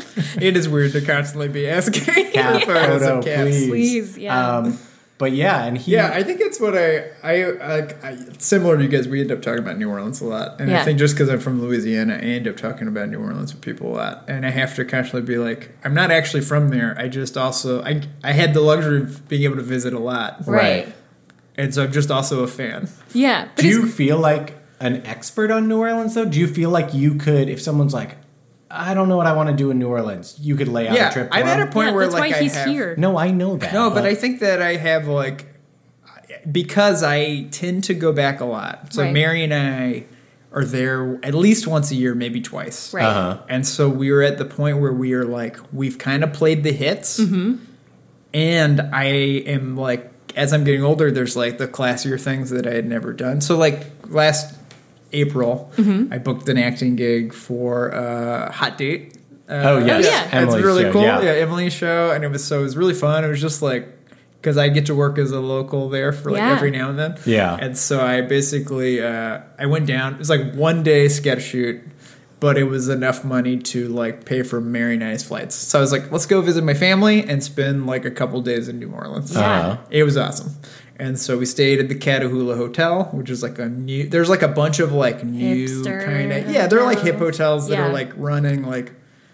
it is weird to constantly be asking Cat photos photo, of calves. please. Please, yeah. Um, but yeah, and he. Yeah, I think it's what I, I, I, I similar to you guys. We end up talking about New Orleans a lot, and I Yeah. think just because I'm from Louisiana, I end up talking about New Orleans with people a lot, and I have to constantly be like, I'm not actually from there. I just also I, I had the luxury of being able to visit a lot, right. and so I'm just also a fan. Yeah. But do it's- you feel like an expert on New Orleans though? Do you feel like you could, if someone's like, I don't know what I want to do in New Orleans, you could lay out Yeah, a trip. for I'm at a them? point yeah, where that's like why I he's have, here. No, I know that. No, but I think that I have like because I tend to go back a lot. So Right. Mary and I are there at least once a year, maybe twice. Right. Uh-huh. And so we are at the point where we are like we've kind of played the hits, Mm-hmm. and I am like as I'm getting older, there's like the classier things that I had never done. So like last April, Mm-hmm. I booked an acting gig for uh, Hot Date. Uh, Oh, yes. Oh, yeah. It's Emily's really show, cool. yeah. Yeah, Emily's show, and it was so it was really fun. It was just like because I get to work as a local there for like Yeah. every now and then. Yeah. and so I basically uh, I went down. It was like one day sketch shoot, but it was enough money to like pay for Mary and I's flights. So I was like, let's go visit my family and spend like a couple days in New Orleans. Yeah. Uh-huh. It was awesome. And so we stayed at the Catahoula Hotel, which is like a new. There's like a bunch of like new Hipster kind of yeah. They're like hip hotels. hotels that Yeah. are like running like.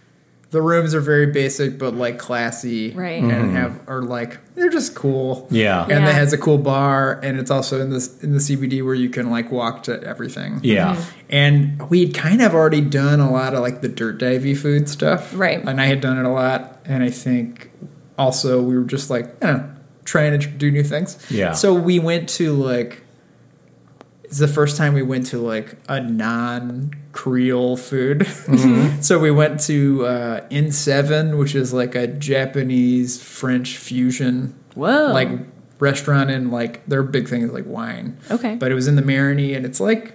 The rooms are very basic but like classy, Right. And have are like they're just cool, Yeah. And Yeah. it has a cool bar, and it's also in this in the C B D where you can like walk to everything. Yeah. And we'd kind of already done a lot of like the dirt divey food stuff. Right. And I had done it a lot. And I think also we were just like, eh, trying to do new things. Yeah. So we went to like, it's the first time we went to like a non Creole food. Mm-hmm. So we went to uh, N seven, which is like a Japanese French fusion Whoa. like restaurant, and like their big thing is like wine. Okay. But it was in the Marigny, and it's like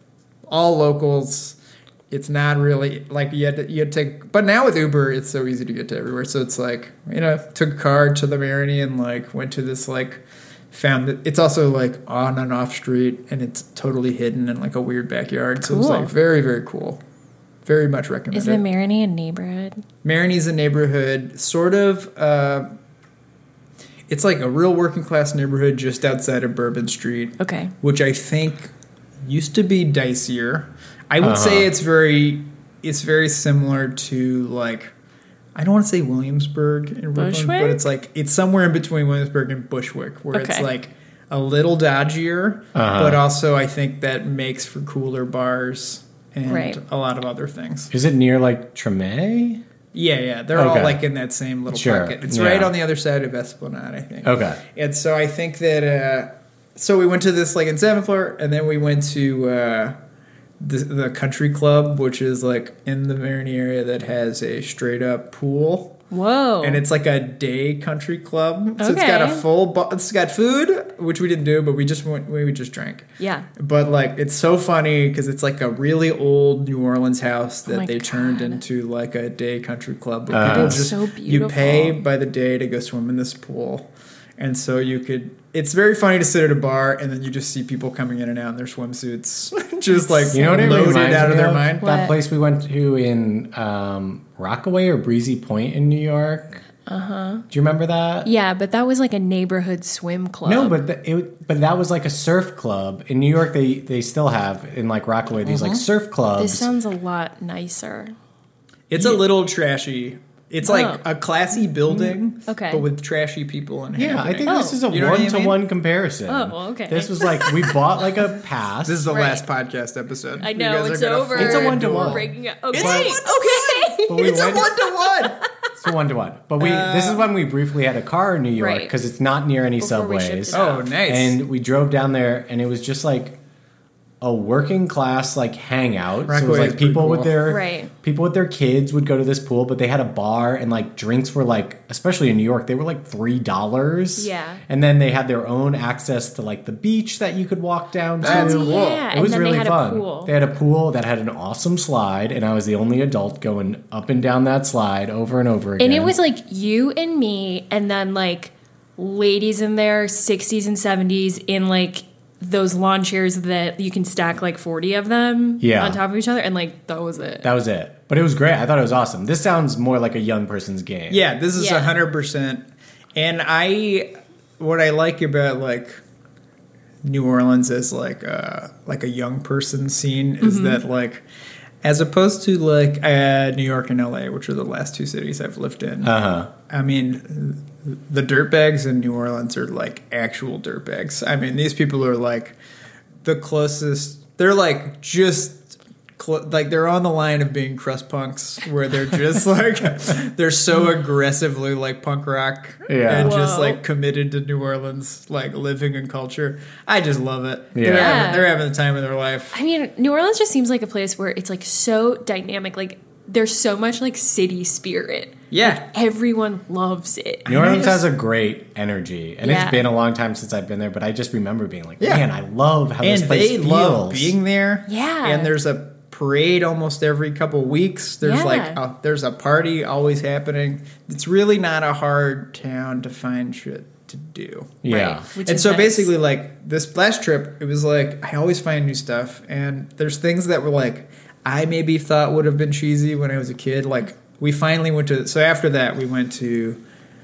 all locals. It's not really like you had to, you had to take, but now with Uber, it's so easy to get to everywhere. So it's like, you know, took a car to the Marigny and like went to this like, found that it's also like on and off street, and it's totally hidden in like a weird backyard. So it was Cool. like very, very cool. Very much recommend Is it. the Marigny a neighborhood? Marigny's a neighborhood, sort of. Uh, it's like a real working class neighborhood just outside of Bourbon Street. Okay. Which I think used to be dicier. I would Uh-huh. say it's very, it's very similar to like, I don't want to say Williamsburg in Brooklyn, Bushwick? but it's like it's somewhere in between Williamsburg and Bushwick, where it's Okay. like a little dodgier, Uh-huh. but also I think that makes for cooler bars and Right. a lot of other things. Is it near like Treme? Yeah, yeah, they're all Okay. like in that same little Sure, pocket. It's yeah. right on the other side of Esplanade, I think. Okay. And so I think that, uh, so we went to this like in seventh floor, and then we went to uh, the, the country club, which is like in the Marigny area that has a straight up pool. Whoa. And it's like a day country club. So it's got a Okay. full, bu- it's got food, which we didn't do, but we just went, we just drank. yeah. But like, it's so funny because it's like a really old New Orleans house that Oh my they turned God. into like a day country club where Uh. people That's just so you pay beautiful. by the day to go swim in this pool, and so you could. It's very funny to sit at a bar and then you just see people coming in and out in their swimsuits, just like You know what it loaded reminds out of me their of? mind. What? That place we went to in um, Rockaway or Breezy Point in New York. Uh Uh-huh. huh. Do you remember that? Yeah, but that was like a neighborhood swim club. No, but the, it, but that was like a surf club in New York. They they still have in like Rockaway these like surf clubs. this sounds a lot nicer. It's a little trashy. It's like Oh. a classy building, Okay. but with trashy people in it. yeah, I think Oh. this is a You know what I one to mean? one comparison. Oh, okay. This was like we bought like a pass. This is the Right. last podcast episode. I You know, guys are it's gonna over. It's a full one-to-one. adore. Breaking up. Okay. It's a okay. But we It's a went- one to one. It's a one to one. But we this is when we briefly had a car in New York Right. because it's not near any Before we shipped subways. it Oh, nice. And we drove down there, and it was just like a working class like hangout. so it Rockaway was is like people pretty with cool. their Right. people with their kids would go to this pool, but they had a bar, and like drinks were like, especially in New York, they were like three dollars. Yeah. and then they had their own access to like the beach that you could walk down That's to. cool. Yeah, It and was then really they had fun. a pool. They had a pool that had an awesome slide, and I was the only adult going up and down that slide over and over again. And it was like you and me, and then like ladies in their sixties and seventies in like those lawn chairs that you can stack like forty of them Yeah. on top of each other, and like that was it. that was it. But it was great. I thought it was awesome. This sounds more like a young person's game. Yeah, this is a Yeah. hundred percent. And I, what I like about like New Orleans as like uh like a young person scene is Mm-hmm. that like, as opposed to like uh, New York and L A, which are the last two cities I've lived in. Uh huh. I mean, the dirtbags in New Orleans are like actual dirtbags. I mean, these people are like the closest. They're like just cl- like they're on the line of being crust punks, where they're just like they're so aggressively like punk rock Yeah. and just Whoa. like committed to New Orleans like living and culture. I just love it. Yeah. They're, Yeah. having, they're having the time of their life. I mean, New Orleans just seems like a place where it's like so dynamic. Like there's so much like city spirit. Yeah. Everyone loves it. New Orleans just- has a great energy, and Yeah. it's been a long time since I've been there. But I just remember being like, Yeah. "Man, I love how And this place they feels." love being there. Yeah. And there's a parade almost every couple weeks. There's Yeah. like a, there's a party always happening. It's really not a hard town to find shit to do. Yeah, Right. Which and is so nice. basically, like this last trip, it was like I always find new stuff, and there's things that were like I maybe thought would have been cheesy when I was a kid. Like we finally went to. So after that, we went to.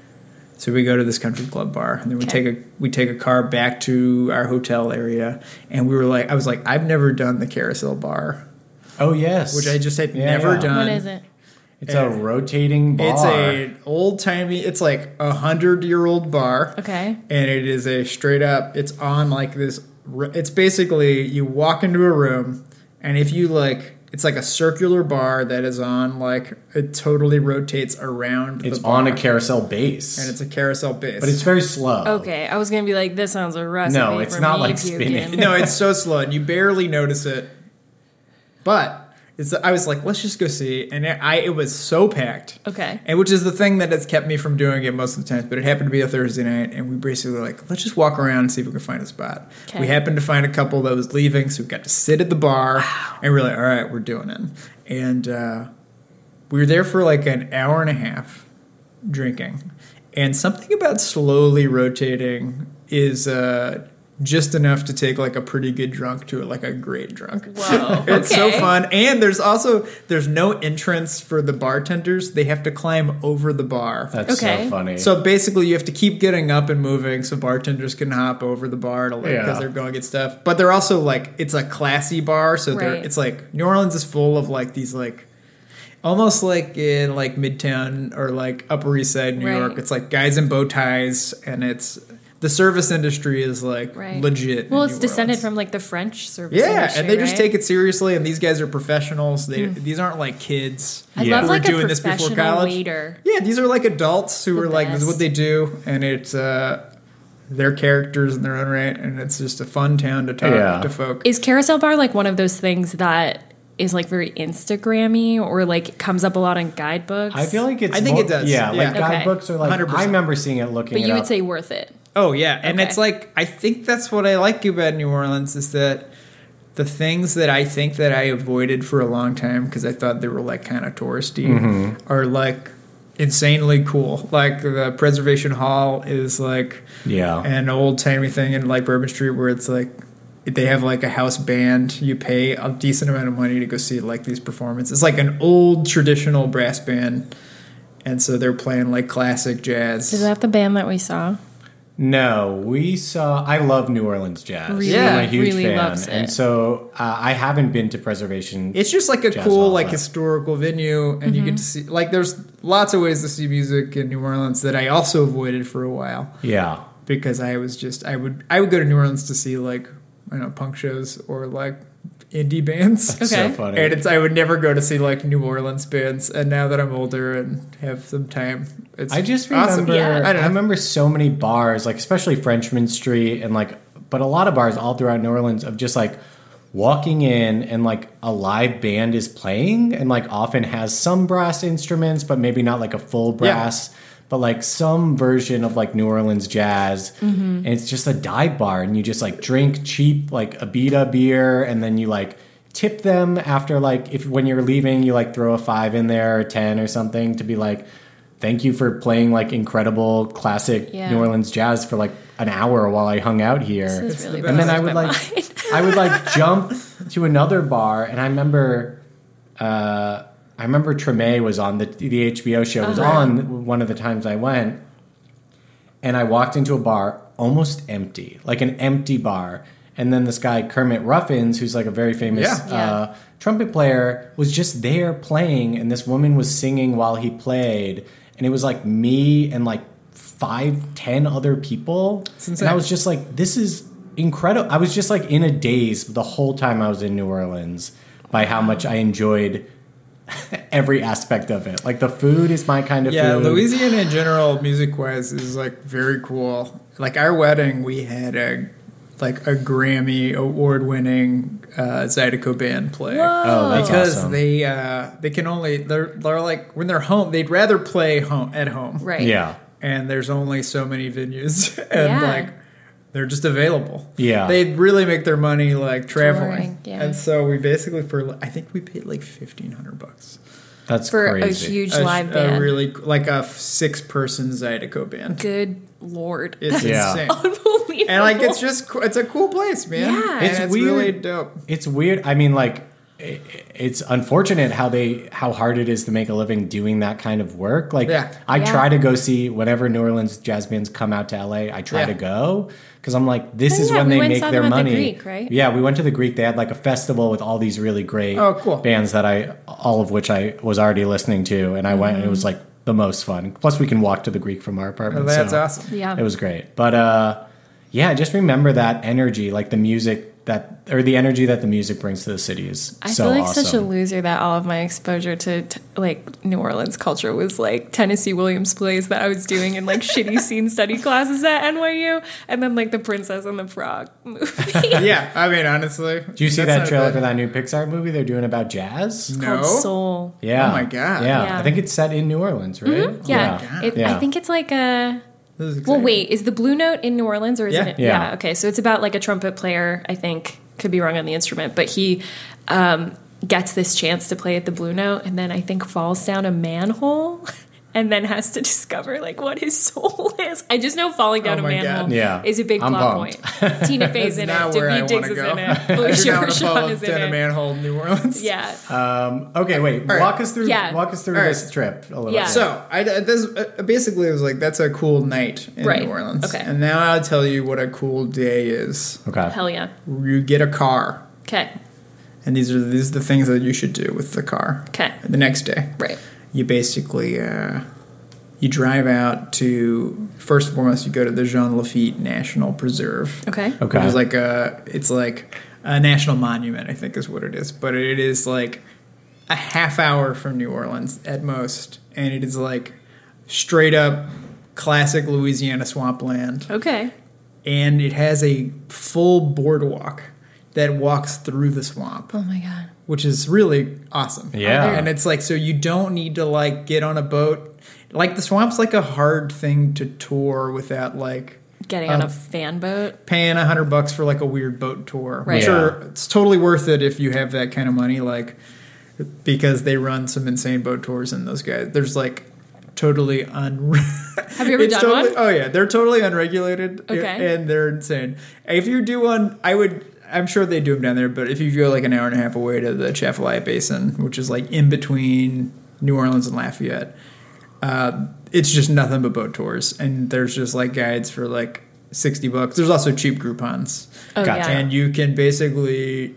So we go to this country club bar, and then we Okay. take a we take a car back to our hotel area, and we were like, I was like, I've never done the carousel bar, Oh yes, which I just had Yeah, never yeah. done. What is it? It's a rotating bar. It's a old timey. It's like a hundred year old bar. Okay. And it is a straight up. It's on like this. r- It's basically you walk into a room, and if you like, it's like a circular bar that is on like it totally rotates around. It's the bar, on a carousel base, and it's a carousel base. but it's very slow. Okay. I was gonna be like, this sounds a recipe. No, it's for not me like puking. spinning. no, it's so slow, and you barely notice it. But it's. I was like, let's just go see, and it, I it was so packed. Okay. And which is the thing that has kept me from doing it most of the times. But it happened to be a Thursday night, and we basically were like, let's just walk around and see if we can find a spot. Okay. We happened to find a couple that was leaving, so we got to sit at the bar, and we're like, all right, we're doing it. And uh, we were there for like an hour and a half drinking. And something about slowly rotating is uh, just enough to take like a pretty good drunk to like a great drunk. Whoa. It's so okay. fun. And there's also there's no entrance for the bartenders. They have to climb over the bar. That's Okay. so funny. So basically, you have to keep getting up and moving so bartenders can hop over the bar to like Yeah. because they're going to get stuff. But they're also like it's a classy bar, so they're Right. it's like New Orleans is full of like these like almost like in like Midtown or like Upper East Side New Right. York. It's like guys in bow ties, and it's the service industry is like Right. legit. Well, in it's New descended Orleans. from like the French service. Yeah, industry, and they just right? take it seriously, and these guys are professionals. They these aren't like kids. I Yeah. love who are like a doing this before professional college. waiter. Yeah, these are like adults who The are like, this is what best. they do, and it's uh, they're characters in their own right, and it's just a fun town to talk Yeah. to folk. Is Carousel Bar like one of those things that is like very Instagrammy or like comes up a lot in guidebooks? I feel like it's. I think more- it does. Yeah, Yeah. like Okay. guidebooks are like. one hundred percent. I remember seeing it, looking. but it you would up. say worth it. Oh yeah, and Okay. it's like I think that's what I like about New Orleans is that the things that I think that I avoided for a long time because I thought they were like kind of touristy Mm-hmm. are like insanely cool. Like the Preservation Hall is like Yeah. an old timey thing in like Bourbon Street where it's like they have like a house band. You pay a decent amount of money to go see like these performances. It's like an old traditional brass band, and so they're playing like classic jazz. Is that the band that we saw? No, we saw. I love New Orleans jazz. Really, Yeah. I'm a huge really fan, loves it. and so uh, I haven't been to Preservation. It's just like a Jazz cool, hall, like but- historical venue, and you get to see like there's lots of ways to see music in New Orleans that I also avoided for a while Yeah, because I was just I would I would go to New Orleans to see like I don't know punk shows or like indie bands. so Okay. funny. And it's I would never go to see like New Orleans bands, and now that I'm older and have some time, it's I just awesome. remember. Yeah. I I, don't know. remember so many bars, like especially Frenchman Street, and like, but a lot of bars all throughout New Orleans of just like walking in and like a live band is playing, and like often has some brass instruments, but maybe not like a full brass. But like some version of like New Orleans jazz, and it's just a dive bar, and you just like drink cheap like Abita beer, and then you like tip them after like if when you're leaving, you like throw a five in there or ten or something to be like, thank you for playing like incredible classic Yeah. New Orleans jazz for like an hour while I hung out here. This is really the And then I blowing would my like mind. I would like jump to another bar, and I remember uh, I remember Treme was on the the H B O show was Uh-huh. on one of the times I went, and I walked into a bar almost empty, like an empty bar, and then this guy Kermit Ruffins, who's like a very famous Yeah. Yeah. Uh, trumpet player, was just there playing, and this woman was singing while he played, and it was like me and like five, ten other people, and insane. I was just like, this is incredible. I was just like in a daze the whole time I was in New Orleans by how much I enjoyed every aspect of it. Like the food is my kind of Yeah, food. Louisiana in general, music wise, is like very cool. Like our wedding, we had a like a Grammy award winning uh, Zydeco band play. Oh, that's because awesome. they uh, they can only they're they're like when they're home they'd rather play home at home. Right. Yeah. And there's only so many venues and Yeah. like they're just available. Yeah. They'd really make their money like traveling. Touring, yeah. And so we basically for I think we paid like fifteen hundred bucks. That's For crazy. a huge A, live a band. really like a six person Zydeco band. Good lord. It's Yeah. insane. Unbelievable. And like it's just co- it's a cool place, man. Yeah. And It's it's, weird. really dope. It's weird. I mean, like, i- it's unfortunate how they how hard it is to make a living doing that kind of work. Like, Yeah. I Yeah. try to go see whenever New Orleans jazz bands come out to L A. I try Yeah. to go because I'm like, this Oh, is yeah, when we they went and make saw their them at the money. Greek, right? Yeah, we went to the Greek. They had like a festival with all these really great Oh, cool. bands that I all of which I was already listening to, and I went and it was like the most fun. Plus, we can walk to the Greek from our Oh, apartment. that's so awesome. Yeah. It was great. But uh, yeah, just remember that energy, like the music that, or the energy that the music brings to the city is I so feel like awesome. such a loser that all of my exposure to t- like New Orleans culture was like Tennessee Williams plays that I was doing in like shitty scene study classes at N Y U, and then like the Princess and the Frog movie. Yeah, I mean honestly. Do you see that's that not trailer bad. for that new Pixar movie they're doing about jazz? No. Called Soul. Yeah. Oh my God. Yeah. Yeah. I think it's set in New Orleans, right? Yeah, God. It, Yeah. I think it's like a. This is Well, exciting. wait, is the Blue Note in New Orleans or is Yeah. it? Yeah. Okay, so it's about like a trumpet player. I think could be wrong on the instrument, but he um, gets this chance to play at the Blue Note, and then I think falls down a manhole and then has to discover like what his soul is. I just know falling down Oh a my manhole God. Yeah. is a big I'm plot pumped. point. Tina Fey's in it. Not where I David Diggs want to is go. in it. I do Felicia not want to fall Rashad is in down a it. manhole in New Orleans. Yeah. Um, okay, wait. right. Walk us through. Yeah. Walk us through All right. this trip a little Yeah. bit. So I this, uh, basically it was like that's a cool night in Right. New Orleans. Okay. And now I'll tell you what a cool day is. Okay. Hell yeah. You get a car, Okay. and these are these are the things that you should do with the car. Okay. The next day, Right. you basically uh, you drive out to first and foremost you go to the Jean Lafitte National Preserve. Okay. Okay. Which is like a it's like a national monument, I think is what it is. But it is like a half hour from New Orleans at most, and it is like straight up classic Louisiana swampland. Okay. And it has a full boardwalk that walks through the swamp, Oh my god. which is really awesome. Yeah. And it's like so you don't need to like get on a boat. Like the swamp's like a hard thing to tour without like Getting Um, on a fan boat. paying a hundred bucks for like a weird boat tour. Right. I'm Yeah. sure it's totally worth it if you have that kind of money, like because they run some insane boat tours and those guys. There's like totally un. Have you ever It's done totally, one? Oh yeah, they're totally unregulated. Okay. And they're insane. If you do one, I would. I'm sure they do them down there, but if you go like an hour and a half away to the Atchafalaya Basin, which is like in between New Orleans and Lafayette, uh, it's just nothing but boat tours, and there's just like guides for like sixty bucks. There's also cheap Groupons, Oh Gotcha. yeah. and you can basically.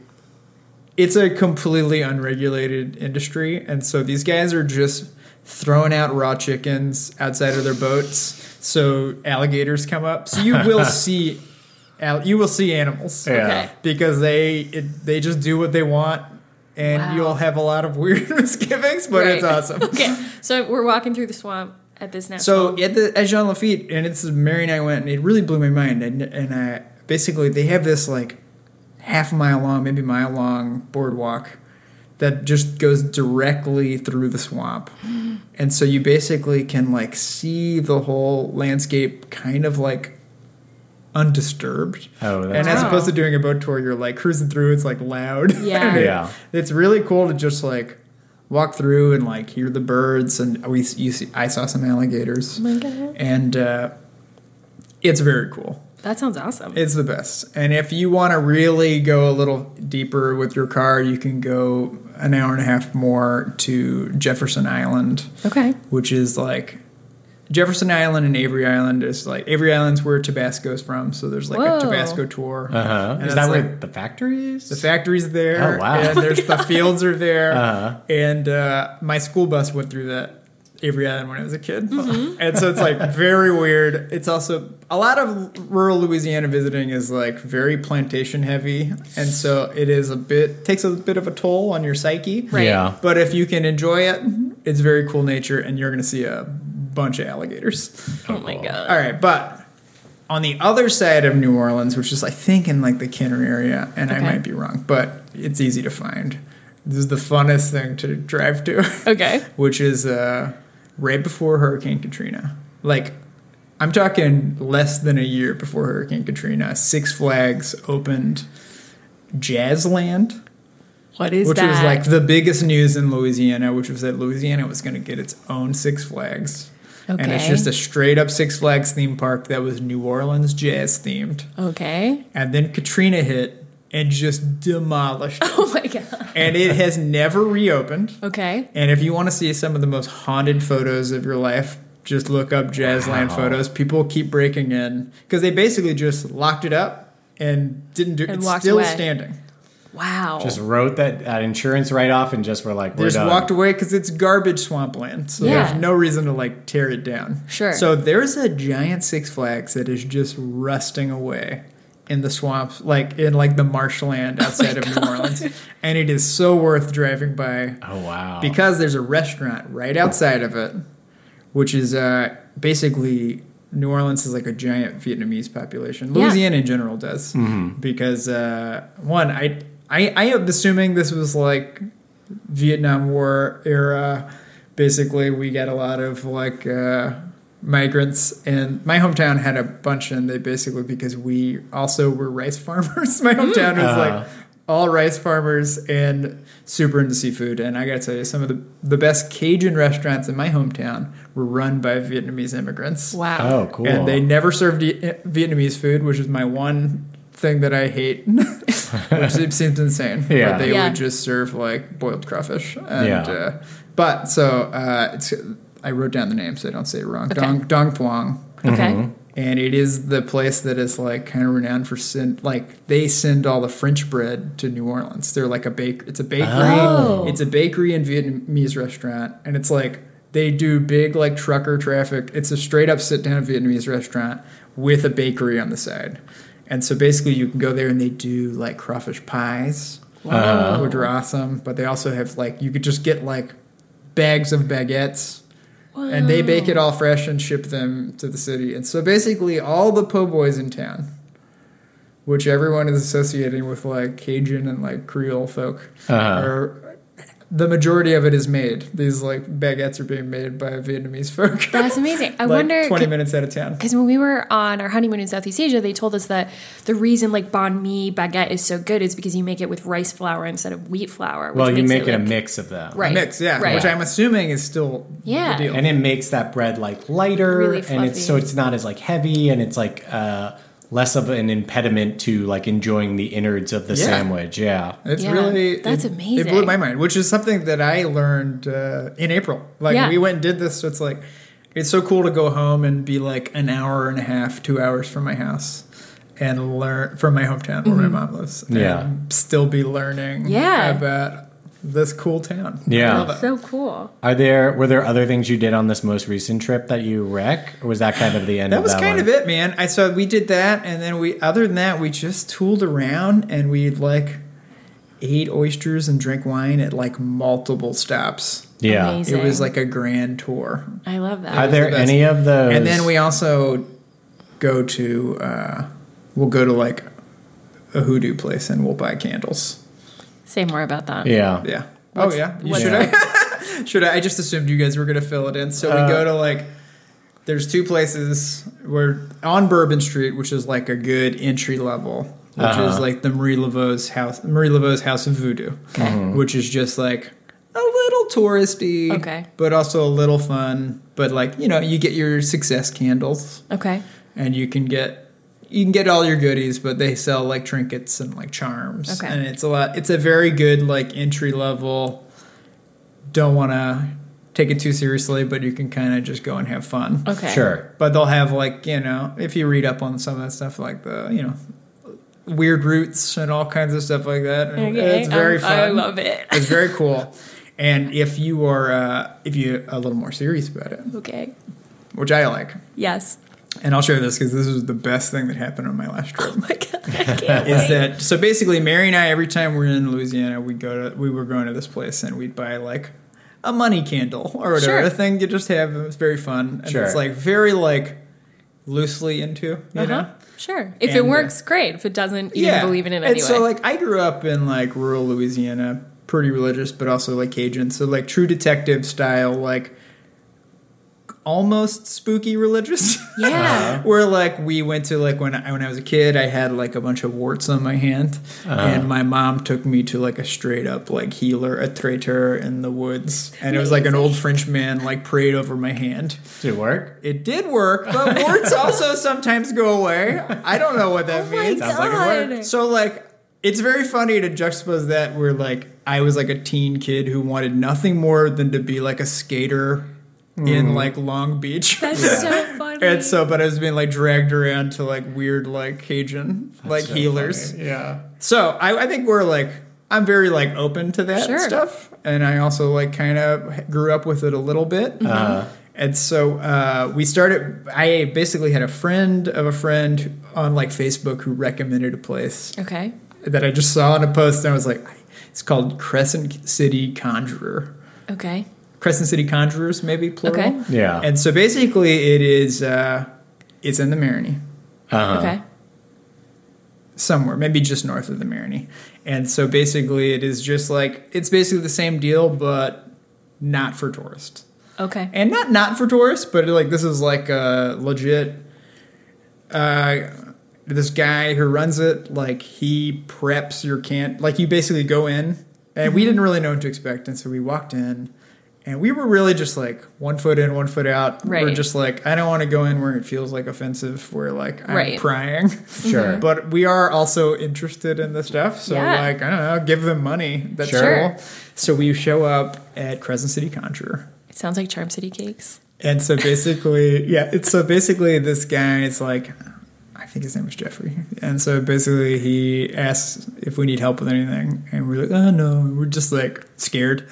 It's a completely unregulated industry, and so these guys are just throwing out raw chickens outside of their boats, so alligators come up. So you will see, al- you will see animals, Yeah. Okay. because they it, they just do what they want, and Wow. you'll have a lot of weird misgivings, but it's Right. awesome. Okay. So we're walking through the swamp at this national. So at the at Jean Lafitte, and it's Mary and I went, and it really blew my mind. And and I basically they have this like half mile long, maybe mile long boardwalk that just goes directly through the swamp, and so you basically can like see the whole landscape kind of like undisturbed. Oh, that's And as Wow. opposed to doing a boat tour, you're like cruising through. It's like loud. Yeah. And it- Yeah. It's really cool to just like walk through and like hear the birds. And we, you see, I saw some alligators, Oh my god. and uh, it's very cool. That sounds awesome. It's the best. And if you want to really go a little deeper with your car, you can go an hour and a half more to Jefferson Island, Okay. which is like Jefferson Island and Avery Island is like Avery Island's where Tabasco's from, so there's like Whoa. a Tabasco tour. Uh huh. And Is it's that like- where the factory is? The factory's there, Oh, wow. and there's the fields are there, Uh-huh. and uh, my school bus went through that Avery Island when I was a kid, Mm-hmm. and so it's like very weird. It's also a lot of rural Louisiana visiting is like very plantation heavy, and so it is a bit takes a bit of a toll on your psyche. Right. Yeah. But if you can enjoy it, it's very cool nature, and you're going to see a bunch of alligators. Oh my god. All right, but on the other side of New Orleans, which is I think in like the Kenner area, and I Okay. might be wrong, but it's easy to find. This is the funnest thing to drive to, Okay. which is uh, right before Hurricane Katrina. Like, I'm talking less than a year before Hurricane Katrina. Six Flags opened Jazzland, What is which that? was like the biggest news in Louisiana, which was that Louisiana was going to get its own Six Flags. And it's Okay. just a straight up Six Flags theme park that was New Orleans jazz themed. Okay. And then Katrina hit and just demolished it. Oh my god. And it has never reopened. Okay. And if you want to see some of the most haunted photos of your life, just look up Jazzland Wow. photos. People keep breaking in because they basically just locked it up and didn't do And it's walked still away. standing. Wow. Just wrote that uh, insurance write off and just were like, They we're just done. walked away because it's garbage swampland. So Yeah. there's no reason to like tear it down. Sure. So there's a giant Six Flags that is just rusting away in the swamps, like in like the marshland outside of New Orleans. And it is so worth driving by Oh wow. because there's a restaurant right outside of it, which is uh, basically New Orleans is like a giant Vietnamese population. Yeah. Louisiana in general does because uh, one, I, I I am assuming this was like Vietnam War era. Basically, we get a lot of like uh, migrants, and my hometown had a bunch, and they basically because we also were rice farmers. My hometown was Uh. like all rice farmers and super into seafood. And I gotta tell you, some of the, the best Cajun restaurants in my hometown were run by Vietnamese immigrants. Wow. Oh, cool. And they never served e- Vietnamese food, which is my one thing that I hate, which seems insane. Yeah. But they Yeah. would just serve like boiled crawfish. And, Yeah. uh, but so uh, it's, I wrote down the name so I don't say it wrong. Okay. Dong Dong Thuong. Okay. And it is the place that is like kind of renowned for send like they send all the French bread to New Orleans. They're like a bake. It's a bakery. Oh. It's a bakery and Vietnamese restaurant, and it's like they do big like trucker traffic. It's a straight up sit down Vietnamese restaurant with a bakery on the side, and so basically you can go there and they do like crawfish pies, Uh-huh. which are awesome. But they also have like you could just get like bags of baguettes. And they bake it all fresh and ship them to the city. And so basically all the po' boys in town, which everyone is associating with like Cajun and like Creole folk, Uh-huh. are the majority of it is made. These like baguettes are being made by Vietnamese folk. That's amazing. I like wonder twenty minutes out of town. because when we were on our honeymoon in Southeast Asia, they told us that the reason like banh mi baguette is so good is because you make it with rice flour instead of wheat flour. Which Well, you makes make it, a like- mix of them. Right. Mix, yeah, Right. which I'm assuming is still Yeah. the deal. And it makes that bread like lighter, Really and it's so fluffy. it's not as like heavy, and it's like uh, less of an impediment to like enjoying the innards of the Yeah. sandwich. Yeah. It's Yeah, really that's it, amazing. It blew my mind, which is something that I learned uh, in April. Like Yeah. we went and did this, so it's like it's so cool to go home and be like an hour and a half, two hours from my house, and learn from my hometown where my mom lives. Yeah. and still be learning. Yeah. about this cool town. Yeah. I love it. So cool. Are there were there other things you did on this most recent trip that you wreck, or was that kind of the end? That of was that kind one? of it, man. I so we did that, and then we. Other than that, we just tooled around, and we like ate oysters and drank wine at like multiple stops. Yeah. Amazing. It was like a grand tour. I love that. Are there the best. any of those? And then we also go to uh, we'll go to like a hoodoo place and we'll buy candles. Say more about that. Yeah. Yeah. What's- oh yeah. You what's should that? I? Should I? I just assumed you guys were gonna fill it in. So Uh, we go to like. There's two places. We're on Bourbon Street, which is like a good entry level, which Uh-huh. is like the Marie Laveau's house, Marie Laveau's House of Voodoo, which is just like a little touristy, Okay. but also a little fun. But like you know, you get your success candles, Okay. and you can get you can get all your goodies, but they sell like trinkets and like charms, Okay. and it's a lot. It's a very good like entry level. Don't want to take it too seriously, but you can kind of just go and have fun. Okay. Sure. But they'll have like you know, if you read up on some of that stuff, like the you know, weird roots and all kinds of stuff like that. And Okay. it's very Um, fun. I love it. It's very cool. And if you are uh, if you're a little more serious about it, Okay. which I like, Yes. and I'll share this because this was the best thing that happened on my last trip. Oh my god. I can't Is wait. that so? Basically, Mary and I, every time we're in Louisiana, we go to we were going to this place and we'd buy like a money candle or whatever, Sure. a thing you just have. It's very fun, and Sure. it's like very like loosely into you Uh-huh. know. Sure. If And, it uh, works, great. If it doesn't, you didn't believe in it and anyway. so like I grew up in like rural Louisiana, pretty religious, but also like Cajun, so like True Detective style, like almost spooky religious. Yeah. Where like we went to like when I when I was a kid, I had like a bunch of warts on my hand, and my mom took me to like a straight up like healer, a traiteur in the woods, and it was like an old French man like prayed over my hand. Did it work? It did work, but warts also sometimes go away. I don't know what that Oh my means. Sounds like it God. So like it's very funny to juxtapose that where like I was like a teen kid who wanted nothing more than to be like a skater in like Long Beach. That's so funny. And so, but I was being like dragged around to like weird like Cajun like So healers. funny. Yeah. So I, I think we're like I'm very like open to that Sure. stuff, and I also like kind of grew up with it a little bit. Uh, And so uh, we started. I basically had a friend of a friend on like Facebook who recommended a place Okay. that I just saw in a post, and I was like, it's called Crescent City Conjurer. Okay. Crescent City Conjurers, maybe plural. Okay. yeah. And so basically, it is uh, it's in the Marigny uh-huh. Okay. somewhere, maybe just north of the Marigny. And so basically, it is just like it's basically the same deal, but not for tourists. Okay. And not not for tourists, but like this is like a legit. Uh, this guy who runs it, like he preps your can, like you basically go in, and we didn't really know what to expect, and so we walked in. And we were really just like one foot in, one foot out. Right. We're just like, I don't want to go in where it feels like offensive, where like I'm Right. prying. Sure. But we are also interested in the stuff. So Yeah. like, I don't know, give them money. That's Sure. cool. So we show up at Crescent City Conjurer. It sounds like Charm City Cakes. And so basically, yeah, it's so basically this guy is like, I think his name was Jeffrey. And so basically he asks if we need help with anything. And we're like, oh no, we're just like scared.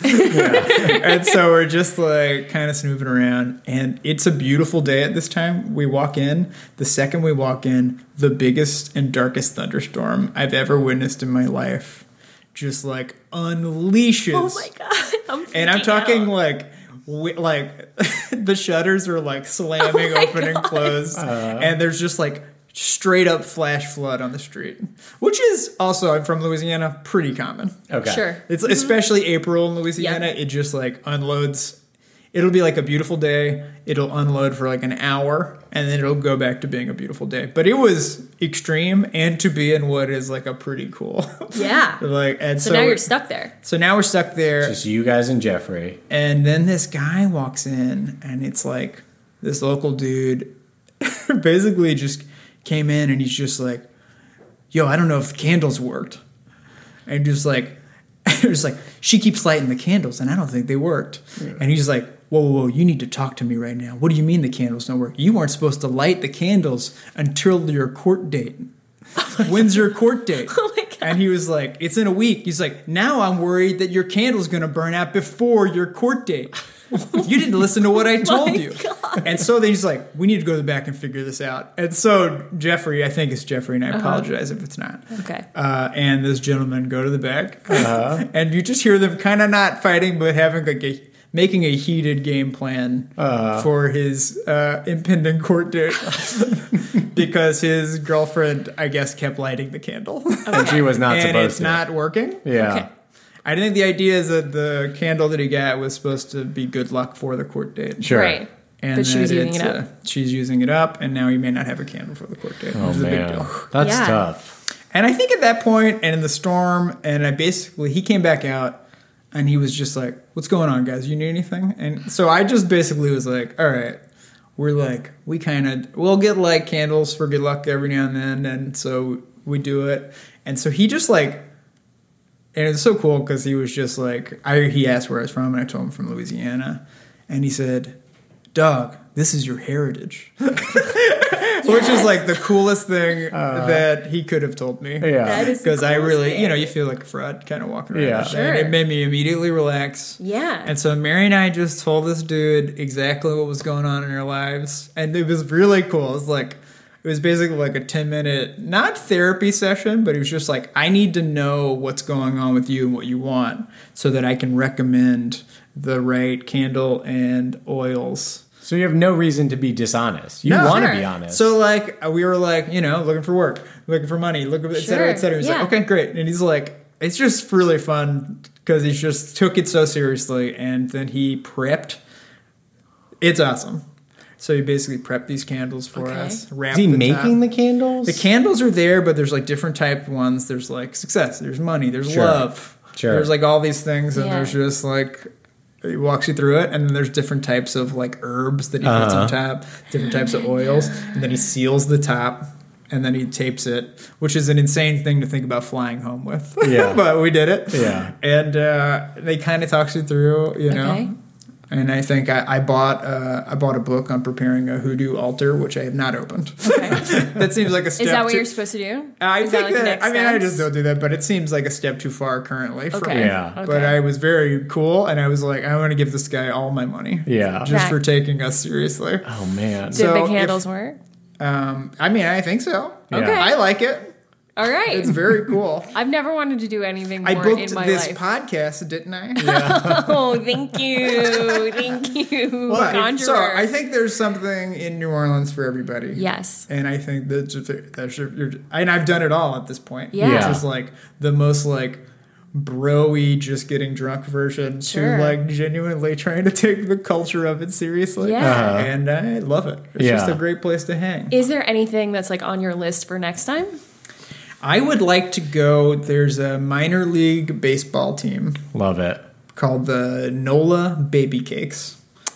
And so we're just like kind of snooping around. And it's a beautiful day at this time. We walk in. The second we walk in, the biggest and darkest thunderstorm I've ever witnessed in my life just like unleashes. Oh my God. I'm And I'm freaking talking out. like, wi- like the shutters are like slamming Oh my open and God. closed, and there's just like straight up flash flood on the street, which is also, I'm from Louisiana, pretty common. Okay. Sure. It's especially April in Louisiana. Yeah. It just like unloads. It'll be like a beautiful day. It'll unload for like an hour, and then it'll go back to being a beautiful day. But it was extreme, and to be in what is like a pretty cool. Yeah. like and So, so now you're stuck there. So now we're stuck there. Just you guys and Jeffrey. And then this guy walks in, and it's like this local dude basically just came in, and he's just like, yo, I don't know if the candles worked. And just like, just like, she keeps lighting the candles, and I don't think they worked. Yeah. And he's like, whoa, whoa, whoa, you need to talk to me right now. What do you mean the candles don't work? You weren't supposed to light the candles until your court date. Oh When's your court date? Oh my God. And he was like, it's in a week. He's like, now I'm worried that your candle's going to burn out before your court date. You didn't listen to what I told you. God. And so then he's like, we need to go to the back and figure this out. And so Jeffrey, I think it's Jeffrey, and I apologize if it's not. Okay. Uh, and this gentleman go to the back, uh-huh. and you just hear them kind of not fighting, but having like a making a heated game plan uh, for his uh, impending court date because his girlfriend, I guess, kept lighting the candle. Okay. And she was not and supposed it's to. not working. Yeah. Okay. I think the idea is that the candle that he got was supposed to be good luck for the court date. Sure. Right. And but she was that using it's, it up. Uh, she's using it up, and now he may not have a candle for the court date, Oh, which is a big man. deal. That's Yeah. tough. And I think at that point, and in the storm, and I basically, he came back out, and he was just like, what's going on, guys? You need anything? And so I just basically was like, all right, we're like, we kind of, we'll get like candles for good luck every now and then. And so we do it. And so he just like, and it's so cool because he was just like, I, he asked where I was from, and I told him from Louisiana. And he said, dog, this is your heritage. Which is like the coolest thing uh, that he could have told me. Yeah. That is the Because I coolest really, thing. you know, you feel like a fraud kind of walking around. Yeah. that day. Sure. And it made me immediately relax. Yeah. And so Mary and I just told this dude exactly what was going on in our lives. And it was really cool. It was like, it was basically like a ten minute, not therapy session, but it was just like, I need to know what's going on with you and what you want so that I can recommend the right candle and oils. So you have no reason to be dishonest. You No. want to Sure. be honest. So like we were like, you know, looking for work, looking for money, looking, et cetera, Sure. et cetera. He's Yeah. like, okay, great. And he's like, it's just really fun because he just took it so seriously, and then he prepped. It's awesome. So he basically prepped these candles for Okay. us. is Wrapped he the making top. the candles? The candles are there, but there's like different type ones. There's like success. There's money. There's Sure. love. Sure. There's like all these things, and Yeah. there's just like. He walks you through it, and then there's different types of like herbs that he puts Uh-huh. on top, different types of oils, and then he seals the top, and then he tapes it, which is an insane thing to think about flying home with. Yeah. But we did it. Yeah. And uh, they kind of talks you through, you know. Okay. And I think I, I bought uh, I bought a book on preparing a hoodoo altar, which I have not opened. Okay. That seems like a step. Is that what too- you're supposed to do? I Is think that like the that, next I mean, I steps? just don't do that, but it seems like a step too far currently for Okay. me. Yeah. Okay. But I was very cool, and I was like, I want to give this guy all my money. Yeah. Just Okay. for taking us seriously. Oh man. Did So the if- candles work? Um, I mean, I think so. Yeah. Okay. I like it. All right. It's very cool. I've never wanted to do anything I more booked in my this life. podcast, didn't I? Oh, thank you. Thank you. But- Conjurer. so I think there's something in New Orleans for everybody. Yes. And I think that that's you're, and I've done it all at this point. Yeah. Which is like the most like bro-y, just getting drunk version Sure. to like genuinely trying to take the culture of it seriously. Yeah. Uh-huh. And I love it. It's Yeah. just a great place to hang. Is there anything that's like on your list for next time? I would like to go. There's a minor league baseball team Love it. called the NOLA Baby Cakes.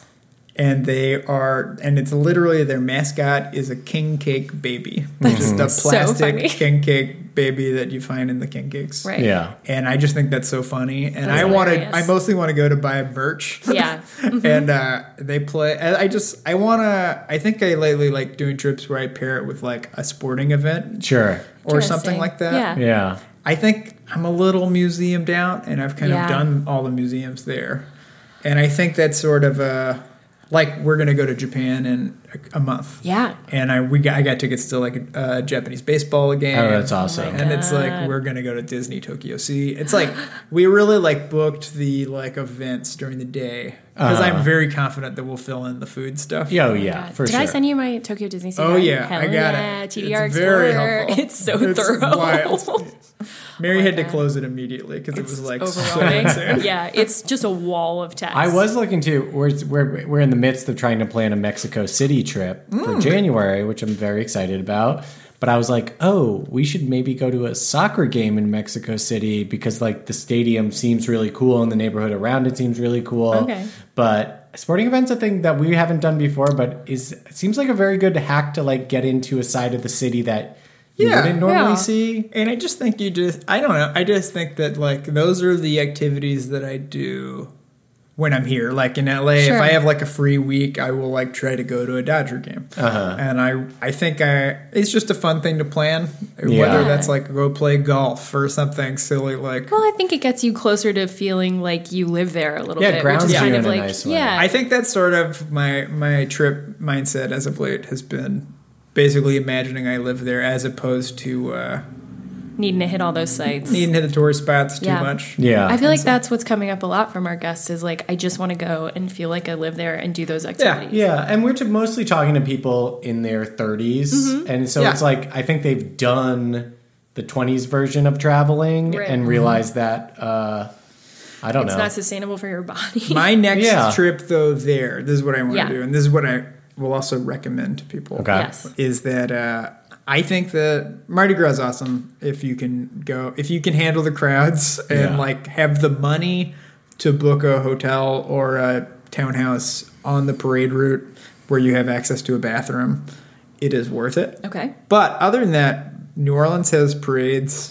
And they are, and it's literally their mascot is a king cake baby. Just a so plastic funny. king cake baby that you find in the king cakes. Right. Yeah. And I just think that's so funny. And That's I want to, hilarious. I mostly want to go to buy merch. Yeah. and uh, they play, I I just, I want to, I think I lately like doing trips where I pair it with like a sporting event Sure. or something Interesting. like that. Yeah. Yeah. I think I'm a little museumed out, and I've kind Yeah. of done all the museums there. And I think that's sort of a, like we're going to go to Japan in a, a month. Yeah. And I we got I got tickets to like a, a Japanese baseball game. Oh, that's awesome. And it's like God. we're going to go to Disney Tokyo Sea. It's like we really like booked the like events during the day because Uh-huh. I'm very confident that we'll fill in the food stuff. Yeah, oh, yeah, God. for Did sure. I send you my Tokyo Disney Sea Oh guide? yeah, Hell I got yeah. it. T D R It's very Explorer. helpful. It's so thorough. Wild. Mary Oh my had to God. close it immediately because it was like so Overwhelming. insane. Yeah, it's just a wall of text. I was looking to. We're, we're we're in the midst of trying to plan a Mexico City trip Mm. for January, which I'm very excited about. But I was like, oh, we should maybe go to a soccer game in Mexico City because like the stadium seems really cool and the neighborhood around it seems really cool. Okay. But sporting events, a thing that we haven't done before, but is it seems like a very good hack to like get into a side of the city that you Yeah, wouldn't normally yeah. see. And I just think you just, I don't know. I just think that like those are the activities that I do when I'm here. Like in L A, Sure. if I have like a free week, I will like try to go to a Dodger game. Uh-huh. And I, I think I, it's just a fun thing to plan. Yeah. Whether that's like go play golf or something silly like. Well, I think it gets you closer to feeling like you live there a little Yeah, it bit. grounds which is you kind in of a like, nice way. yeah. I think that's sort of my my trip mindset as of late has been basically imagining I live there as opposed to uh, needing to hit all those sites. needing to hit the tourist spots too Yeah. much. Yeah. I feel like that's what's coming up a lot from our guests is like, I just want to go and feel like I live there and do those activities. Yeah, and we're t- mostly talking to people in their thirties, Mm-hmm. and so Yeah. it's like I think they've done the twenties version of traveling Right. and Mhm. realized that uh, I don't It's know. not sustainable for your body. My next Yeah. trip, though, there, this is what I want to Yeah. do, and this is what I will also recommend to people. Okay. Yes. Is that uh, I think that Mardi Gras is awesome if you can go, if you can handle the crowds and Yeah. like have the money to book a hotel or a townhouse on the parade route where you have access to a bathroom. It is worth it. Okay. But other than that, New Orleans has parades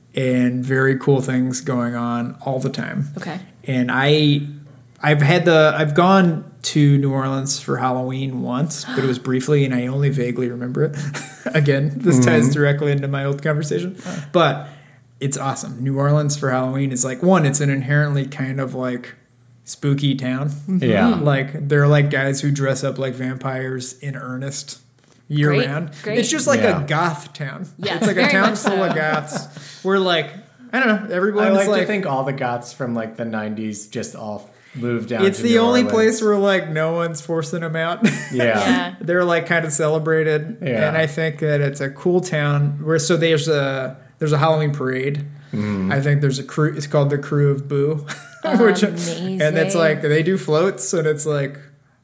and very cool things going on all the time. Okay. And I, I've had the, I've gone to New Orleans for Halloween once, but it was briefly, and I only vaguely remember it. Again, this ties directly into my old conversation, but it's awesome. New Orleans for Halloween is like one. It's an inherently kind of like spooky town. Yeah. Like they're like guys who dress up like vampires in earnest year Great, round. great. It's just like Yeah. a goth town. Yeah, It's like a very town much full of so. goths. We're like, I don't know, I everyone's like, like, to think all the goths from like the nineties just all moved down. it's to the New only Orleans. place where like no one's forcing them out. Yeah. Yeah. They're like kind of celebrated, Yeah. and I think that it's a cool town. Where so there's a there's a Halloween parade. Mm-hmm. I think there's a crew. It's called the Crew of Boo, which Amazing. and it's like they do floats, and it's like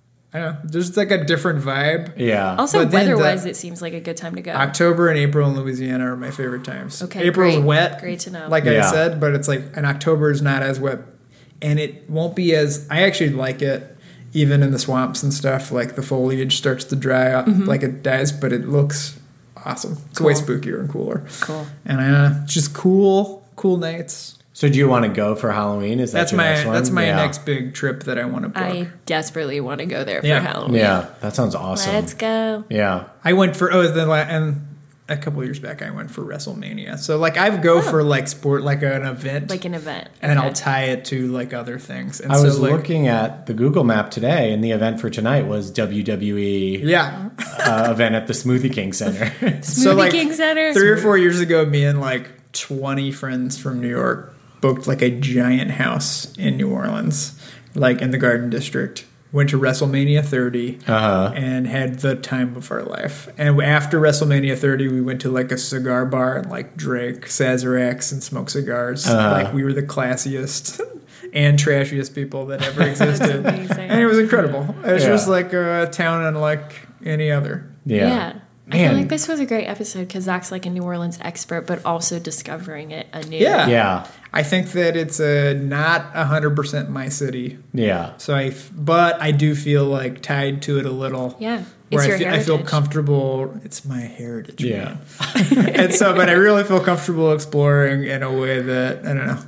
I don't know, there's like a different vibe. Yeah. Also, But then the- weather-wise, it seems like a good time to go. October and April in Louisiana are my favorite times. Okay, April's great. wet. Great to know. Like Yeah. I said, but it's like, and October is not as wet. And it won't be as, I actually like it, even in the swamps and stuff. Like the foliage starts to dry up, like it dies, but it looks awesome. It's way Cool. spookier and cooler. Cool. And uh, just cool, cool nights. So do you want to go for Halloween? Is that That's your my next one? that's my Yeah. next big trip that I want to book. I I, desperately want to go there for Yeah. Halloween. Yeah, that sounds awesome. Let's go. Yeah. went for oh the la- and a couple years back I went for WrestleMania. So like I go for like sport, like an event. Like an event. and then Okay. I'll tie it to like other things. And I so, was like, looking at the Google map today, and the event for tonight was W W E yeah. uh, event at the Smoothie King Center. so Smoothie like King Center. three or four years ago, me and like twenty friends from New York booked like a giant house in New Orleans, like in the Garden District, went to WrestleMania thirty, Uh-huh. and had the time of our life. And after WrestleMania thirty, we went to like a cigar bar and like drank Sazeracs and smoked cigars. Uh-huh. Like we were the classiest and trashiest people that ever existed. amazing. And it was incredible. It was Yeah. just like a town unlike any other. Yeah. Yeah. I Man. feel like this was a great episode because Zach's like a New Orleans expert, but also discovering it anew. Yeah. Yeah. I think that it's a not one hundred percent my city. Yeah. So I, but I do feel like tied to it a little. Yeah. Where It's I your feel, I feel heritage. comfortable. It's my heritage. Yeah. man. And so, but I really feel comfortable exploring in a way that, I don't know.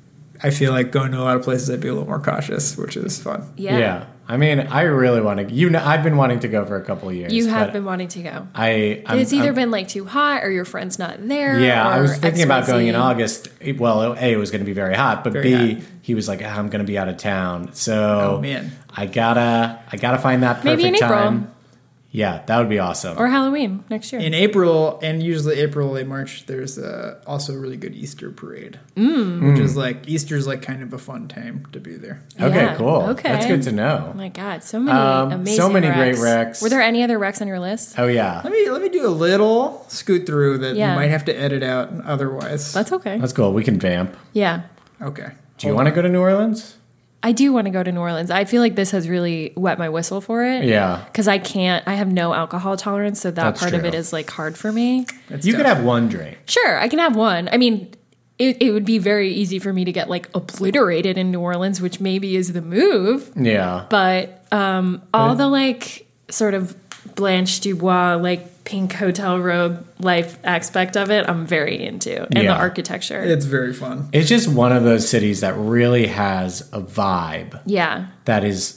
I feel like going to a lot of places, I'd be a little more cautious, which is fun. Yeah. Yeah. I mean, I really want to. You know, I've been wanting to go for a couple of years. You have but been wanting to go. I. And it's either I'm- been like too hot or your friend's not there. Yeah, I or was thinking about going in X Y Z. August. Well, A, it was going to be very hot, but Very B, hot. he was like, "Ah, I'm going to be out of town. So Oh, man. I gotta, I gotta find that perfect Maybe in April. time. Yeah, that would be awesome. Or Halloween next year. In April, and usually April, late March, there's uh, also a really good Easter parade. Mm. Which is like, Easter's like kind of a fun time to be there. Okay, Yeah, cool. okay. That's good to know. Oh my God, so many Um, amazing so many great wrecks. wrecks. Were there any other wrecks on your list? Oh yeah, Let me let me do a little scoot through that Yeah. you might have to edit out otherwise. That's okay. that's cool. We can vamp. Yeah. Okay. Do you want to go to New Orleans? I do want to go to New Orleans. I feel like this has really wet my whistle for it. Yeah. Because I can't, I have no alcohol tolerance, so that That's part of true. it is like hard for me. That's You could tough. have one drink. Sure, I can have one. I mean, it, it would be very easy for me to get like obliterated in New Orleans, which maybe is the move. Yeah. But um, all the like sort of Blanche Dubois, like pink hotel robe life aspect of it, I'm very into. And Yeah. the architecture. It's very fun. It's just one of those cities that really has a vibe yeah. that is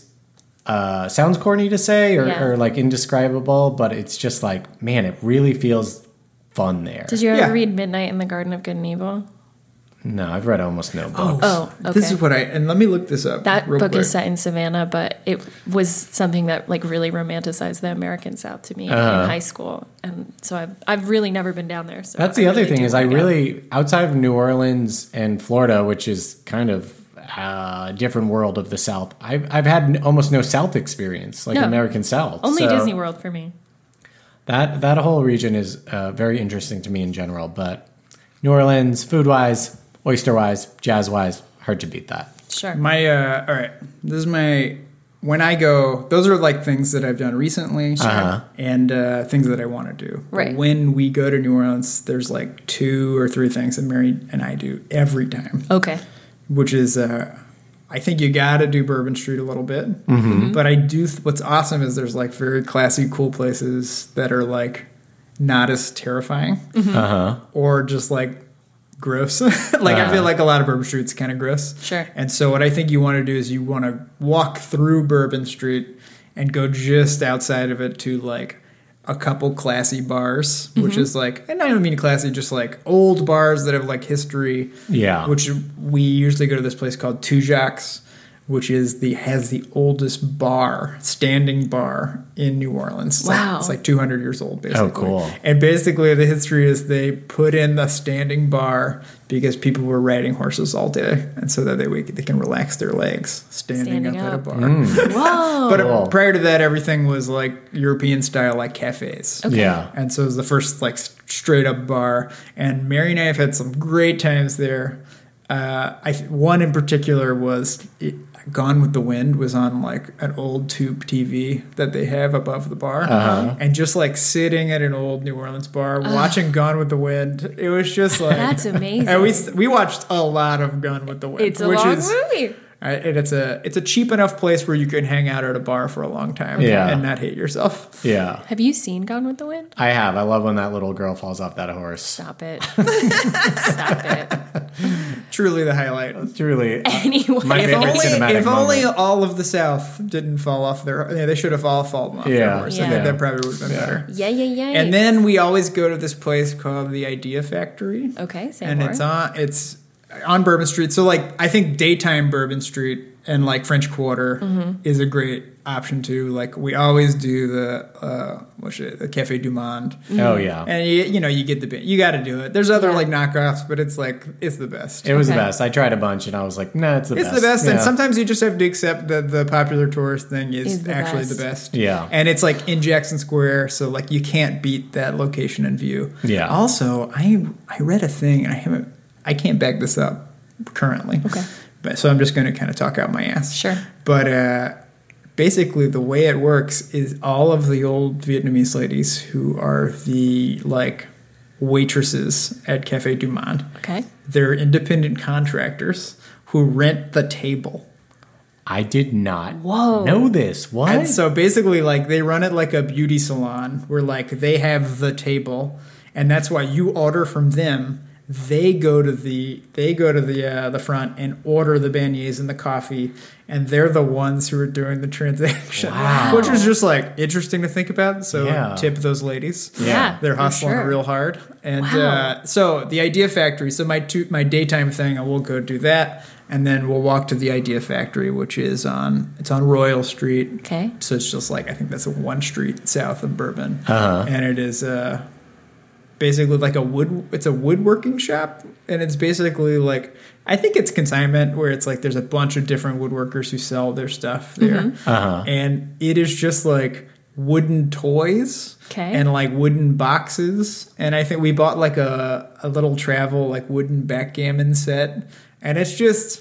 uh, sounds corny to say or, Yeah. or like indescribable, but it's just like, man, it really feels fun there. Did you ever Yeah. read Midnight in the Garden of Good and Evil? No, I've read almost no books. Oh, This okay. is what I, and let me look this up. That real book quick. is set in Savannah, but it was something that like really romanticized the American South to me Uh-huh. in high school, and so I've I've really never been down there. So That's I the other really thing do is I wanna go. really outside of New Orleans and Florida, which is kind of uh, a different world of the South. I've I've had n- almost no South experience, like No. American South. only So Disney World for me. That that whole region is uh, very interesting to me in general. But New Orleans, food wise, oyster wise, jazz wise, hard to beat that. Sure. My, uh, all right. This is my, when I go, those are like things that I've done recently Uh-huh. and uh, things that I want to do. But Right. when we go to New Orleans, there's like two or three things that Mary and I do every time, Okay. which is, uh, I think you got to do Bourbon Street a little bit. Mm-hmm. But I do, what's awesome is there's like very classy, cool places that are like not as terrifying Mm-hmm. Uh huh. or just like gross. like I feel like a lot of Bourbon Street's kind of gross. Sure. And so what I think you want to do is you want to walk through Bourbon Street and go just outside of it to like a couple classy bars, Mm-hmm. which is like, and I don't mean classy, just like old bars that have like history. Yeah. Which we usually go to this place called Two Jacques, which is the has the oldest bar, standing bar in New Orleans. It's Wow. Like, it's like two hundred years old, basically. Oh, cool. And basically, the history is they put in the standing bar because people were riding horses all day, and so that they they can relax their legs standing, Standing up, at a up. bar. Whoa. But uh, Cool. prior to that, everything was like European style, like cafes. Yeah. And so it was the first like s- straight up bar. And Mary and I have had some great times there. Uh, I th- one in particular was it, Gone with the Wind was on like an old tube T V that they have above the bar, Uh-huh. and just like sitting at an old New Orleans bar watching Gone with the Wind, it was just like That's amazing. And we s- we watched a lot of Gone with the Wind. It's a which long is, movie. uh, and it's a it's a cheap enough place where you can hang out at a bar for a long time Yeah. and not hate yourself. Yeah. Have you seen Gone with the Wind? I have. I love when that little girl falls off that horse. Stop it. Stop it. Truly the highlight. Truly. Anyway. My If favorite only, cinematic if only moment. all of the South didn't fall off their, yeah, they should have all fallen off their Yeah. horse. I Yeah. think that probably would have been better. Yeah, yeah, yeah. And then we always go to this place called the Idea Factory, Okay, say and more. it's on. It's on Bourbon Street. So like I think daytime Bourbon Street and like French Quarter Mm-hmm. is a great option too. Like we always do the uh, what's it, the Café du Monde, Oh yeah, and you, you know you get the you got to do it. There's other Yeah. like knockoffs, but it's like it's the best. it was Okay. the best. I tried a bunch, and I was like, nah, it's the It's best. the best, and Yeah. sometimes you just have to accept that the popular tourist thing is, Is the actually best. the best. Yeah. and it's like in Jackson Square, so like you can't beat that location and view. Yeah. Also, I I read a thing, and I haven't, I can't back this up currently. Okay. But so I'm just going to kind of talk out my ass. Sure. But uh, basically, the way it works is all of the old Vietnamese ladies who are the like waitresses at Café du Monde. Okay. They're independent contractors who rent the table. I did not Whoa. know this. What? And so basically, like, they run it like a beauty salon where, like, they have the table, and that's why you order from them. They go to the they go to the uh, the front and order the beignets and the coffee, and they're the ones who are doing the transaction, Wow. which is just like interesting to think about. So Yeah. tip those ladies. Yeah, They're for hustling sure. real hard. And Wow. uh, so the Idea Factory. So my two, my daytime thing, I will go do that, and then we'll walk to the Idea Factory, which is on it's on Royal Street. Okay. So it's just like I think that's a one street south of Bourbon, Uh-huh. and it is uh, basically like a wood. It's a woodworking shop, and it's basically like I think it's consignment where it's like there's a bunch of different woodworkers who sell their stuff there, Mm-hmm. Uh-huh. and it is just like wooden toys Okay. and like wooden boxes, and I think we bought like a a little travel like wooden backgammon set, and it's just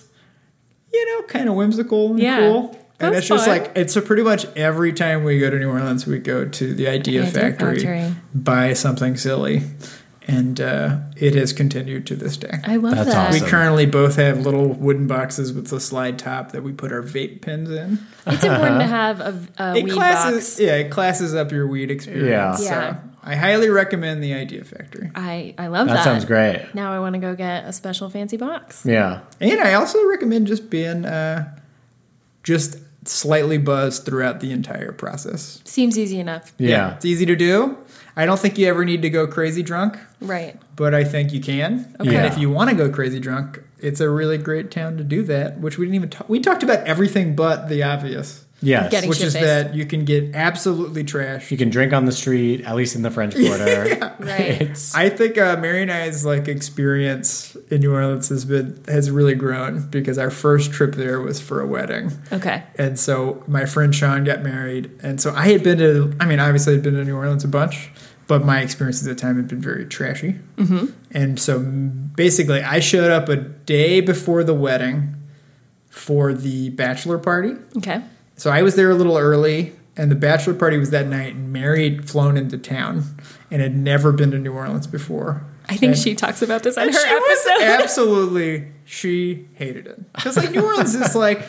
you know kind of whimsical and Yeah. cool. And That's it's just fun. like it's so pretty much every time we go to New Orleans, we go to the Idea, Idea Factory, Factory. buy something silly, and uh, it has continued to this day. I love That's that. We awesome. currently both have little wooden boxes with the slide top that we put our vape pens in. It's important to have a, a It weed classes, box. yeah, it classes up your weed experience. Yeah. Yeah. So I highly recommend the Idea Factory. I, I love that. That sounds great. Now I want to go get a special fancy box. Yeah. And I also recommend just being uh, just slightly buzzed throughout the entire process. Seems easy enough. Yeah. It's easy to do. I don't think you ever need to go crazy drunk, Right. but I think you can. Okay. And if you want to go crazy drunk, it's a really great town to do that, which we didn't even talk. We talked about everything but the obvious, Yes. Getting which is shit-faced. that you can get absolutely trashed. You can drink on the street, at least in the French Quarter. Right. It's I think uh, Mary and I's like experience in New Orleans has been has really grown because our first trip there was for a wedding, Okay. and so my friend Sean got married, and so I had been to. I mean, obviously I'd been to New Orleans a bunch, but my experiences at the time had been very trashy, mm-hmm. and so basically I showed up a day before the wedding for the bachelor party. Okay. So I was there a little early, and the bachelor party was that night, and Mary had flown into town and had never been to New Orleans before. I think And- she talks about this on her and she was episode. absolutely, she hated it. Because, like, New Orleans is, like,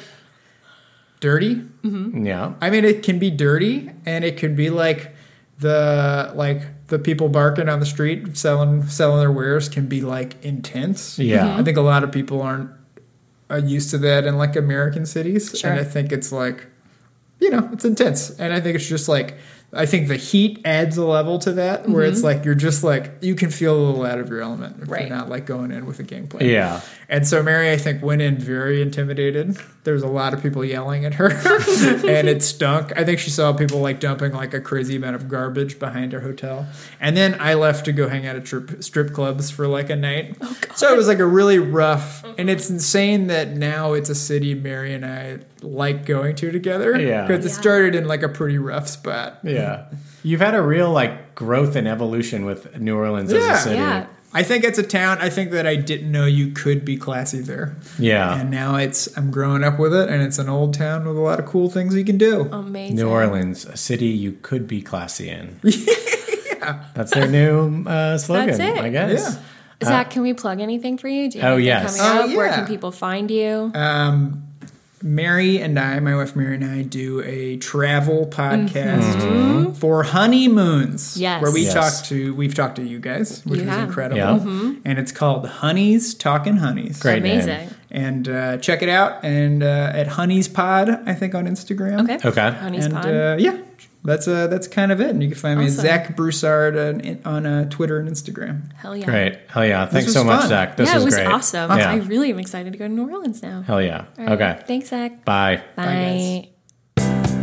dirty. yeah. I mean, it can be dirty, and it can be, like, the, like, the people barking on the street selling selling their wares can be, like, intense. Yeah. I think a lot of people aren't uh, used to that in, like, American cities. Sure. And I think it's, like, you know, it's intense. And I think it's just like, I think the heat adds a level to that where it's like, you're just like, you can feel a little out of your element if Right. you're not like going in with a game plan. Yeah. And so Mary, I think, went in very intimidated. There was a lot of people yelling at her and it stunk. I think she saw people like dumping like a crazy amount of garbage behind her hotel. And then I left to go hang out at strip, strip clubs for like a night. Oh, God. So it was like a really rough, and it's insane that now it's a city Mary and I like going to together. Yeah. Because it Yeah. started in like a pretty rough spot. Yeah. You've had a real like growth and evolution with New Orleans as Yeah. a city. Yeah. I think it's a town. I think that I didn't know you could be classy there. Yeah. And now it's I'm growing up with it, and it's an old town with a lot of cool things you can do. Amazing. New Orleans, a city you could be classy in. yeah. That's their new uh, slogan, That's it. I guess. Yeah. Zach, can we plug anything for you? Do you have Oh, anything yes. coming Oh, up? Where yeah. can people find you? Um, Mary and I, my wife Mary and I, do a travel podcast for honeymoons. Mm-hmm. Yes. where we Yes. talk to we've talked to you guys, which You was have. incredible, Yeah. and it's called Honeys Talking Honeys. Great name. Amazing. And uh, check it out, and uh, at Honeys Pod, I think on Instagram. Okay. Okay. Honey's and Pod. uh, yeah, that's uh, that's kind of it. And you can find me Awesome. at Zach Broussard on, on uh, Twitter and Instagram. Hell yeah. Great. Hell yeah. Thanks was so much, fun. Zach. This yeah, was it was great. awesome. Yeah. I really am excited to go to New Orleans now. Hell yeah. All right. Okay. Thanks, Zach. Bye. Bye. guys.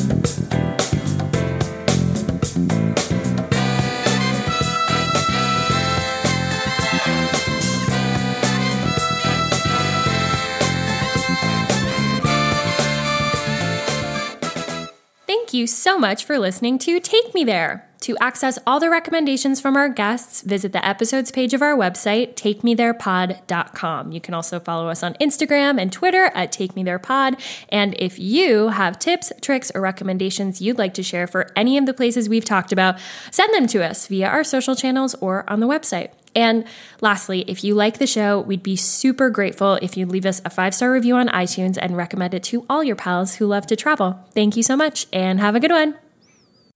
Thank you so much for listening to Take Me There. To access all the recommendations from our guests, visit the episodes page of our website, take me there pod dot com. You can also follow us on Instagram and Twitter at Take Me There Pod. And if you have tips, tricks, or recommendations you'd like to share for any of the places we've talked about, send them to us via our social channels or on the website. And lastly, if you like the show, we'd be super grateful if you'd leave us a five-star review on iTunes and recommend it to all your pals who love to travel. Thank you so much and have a good one.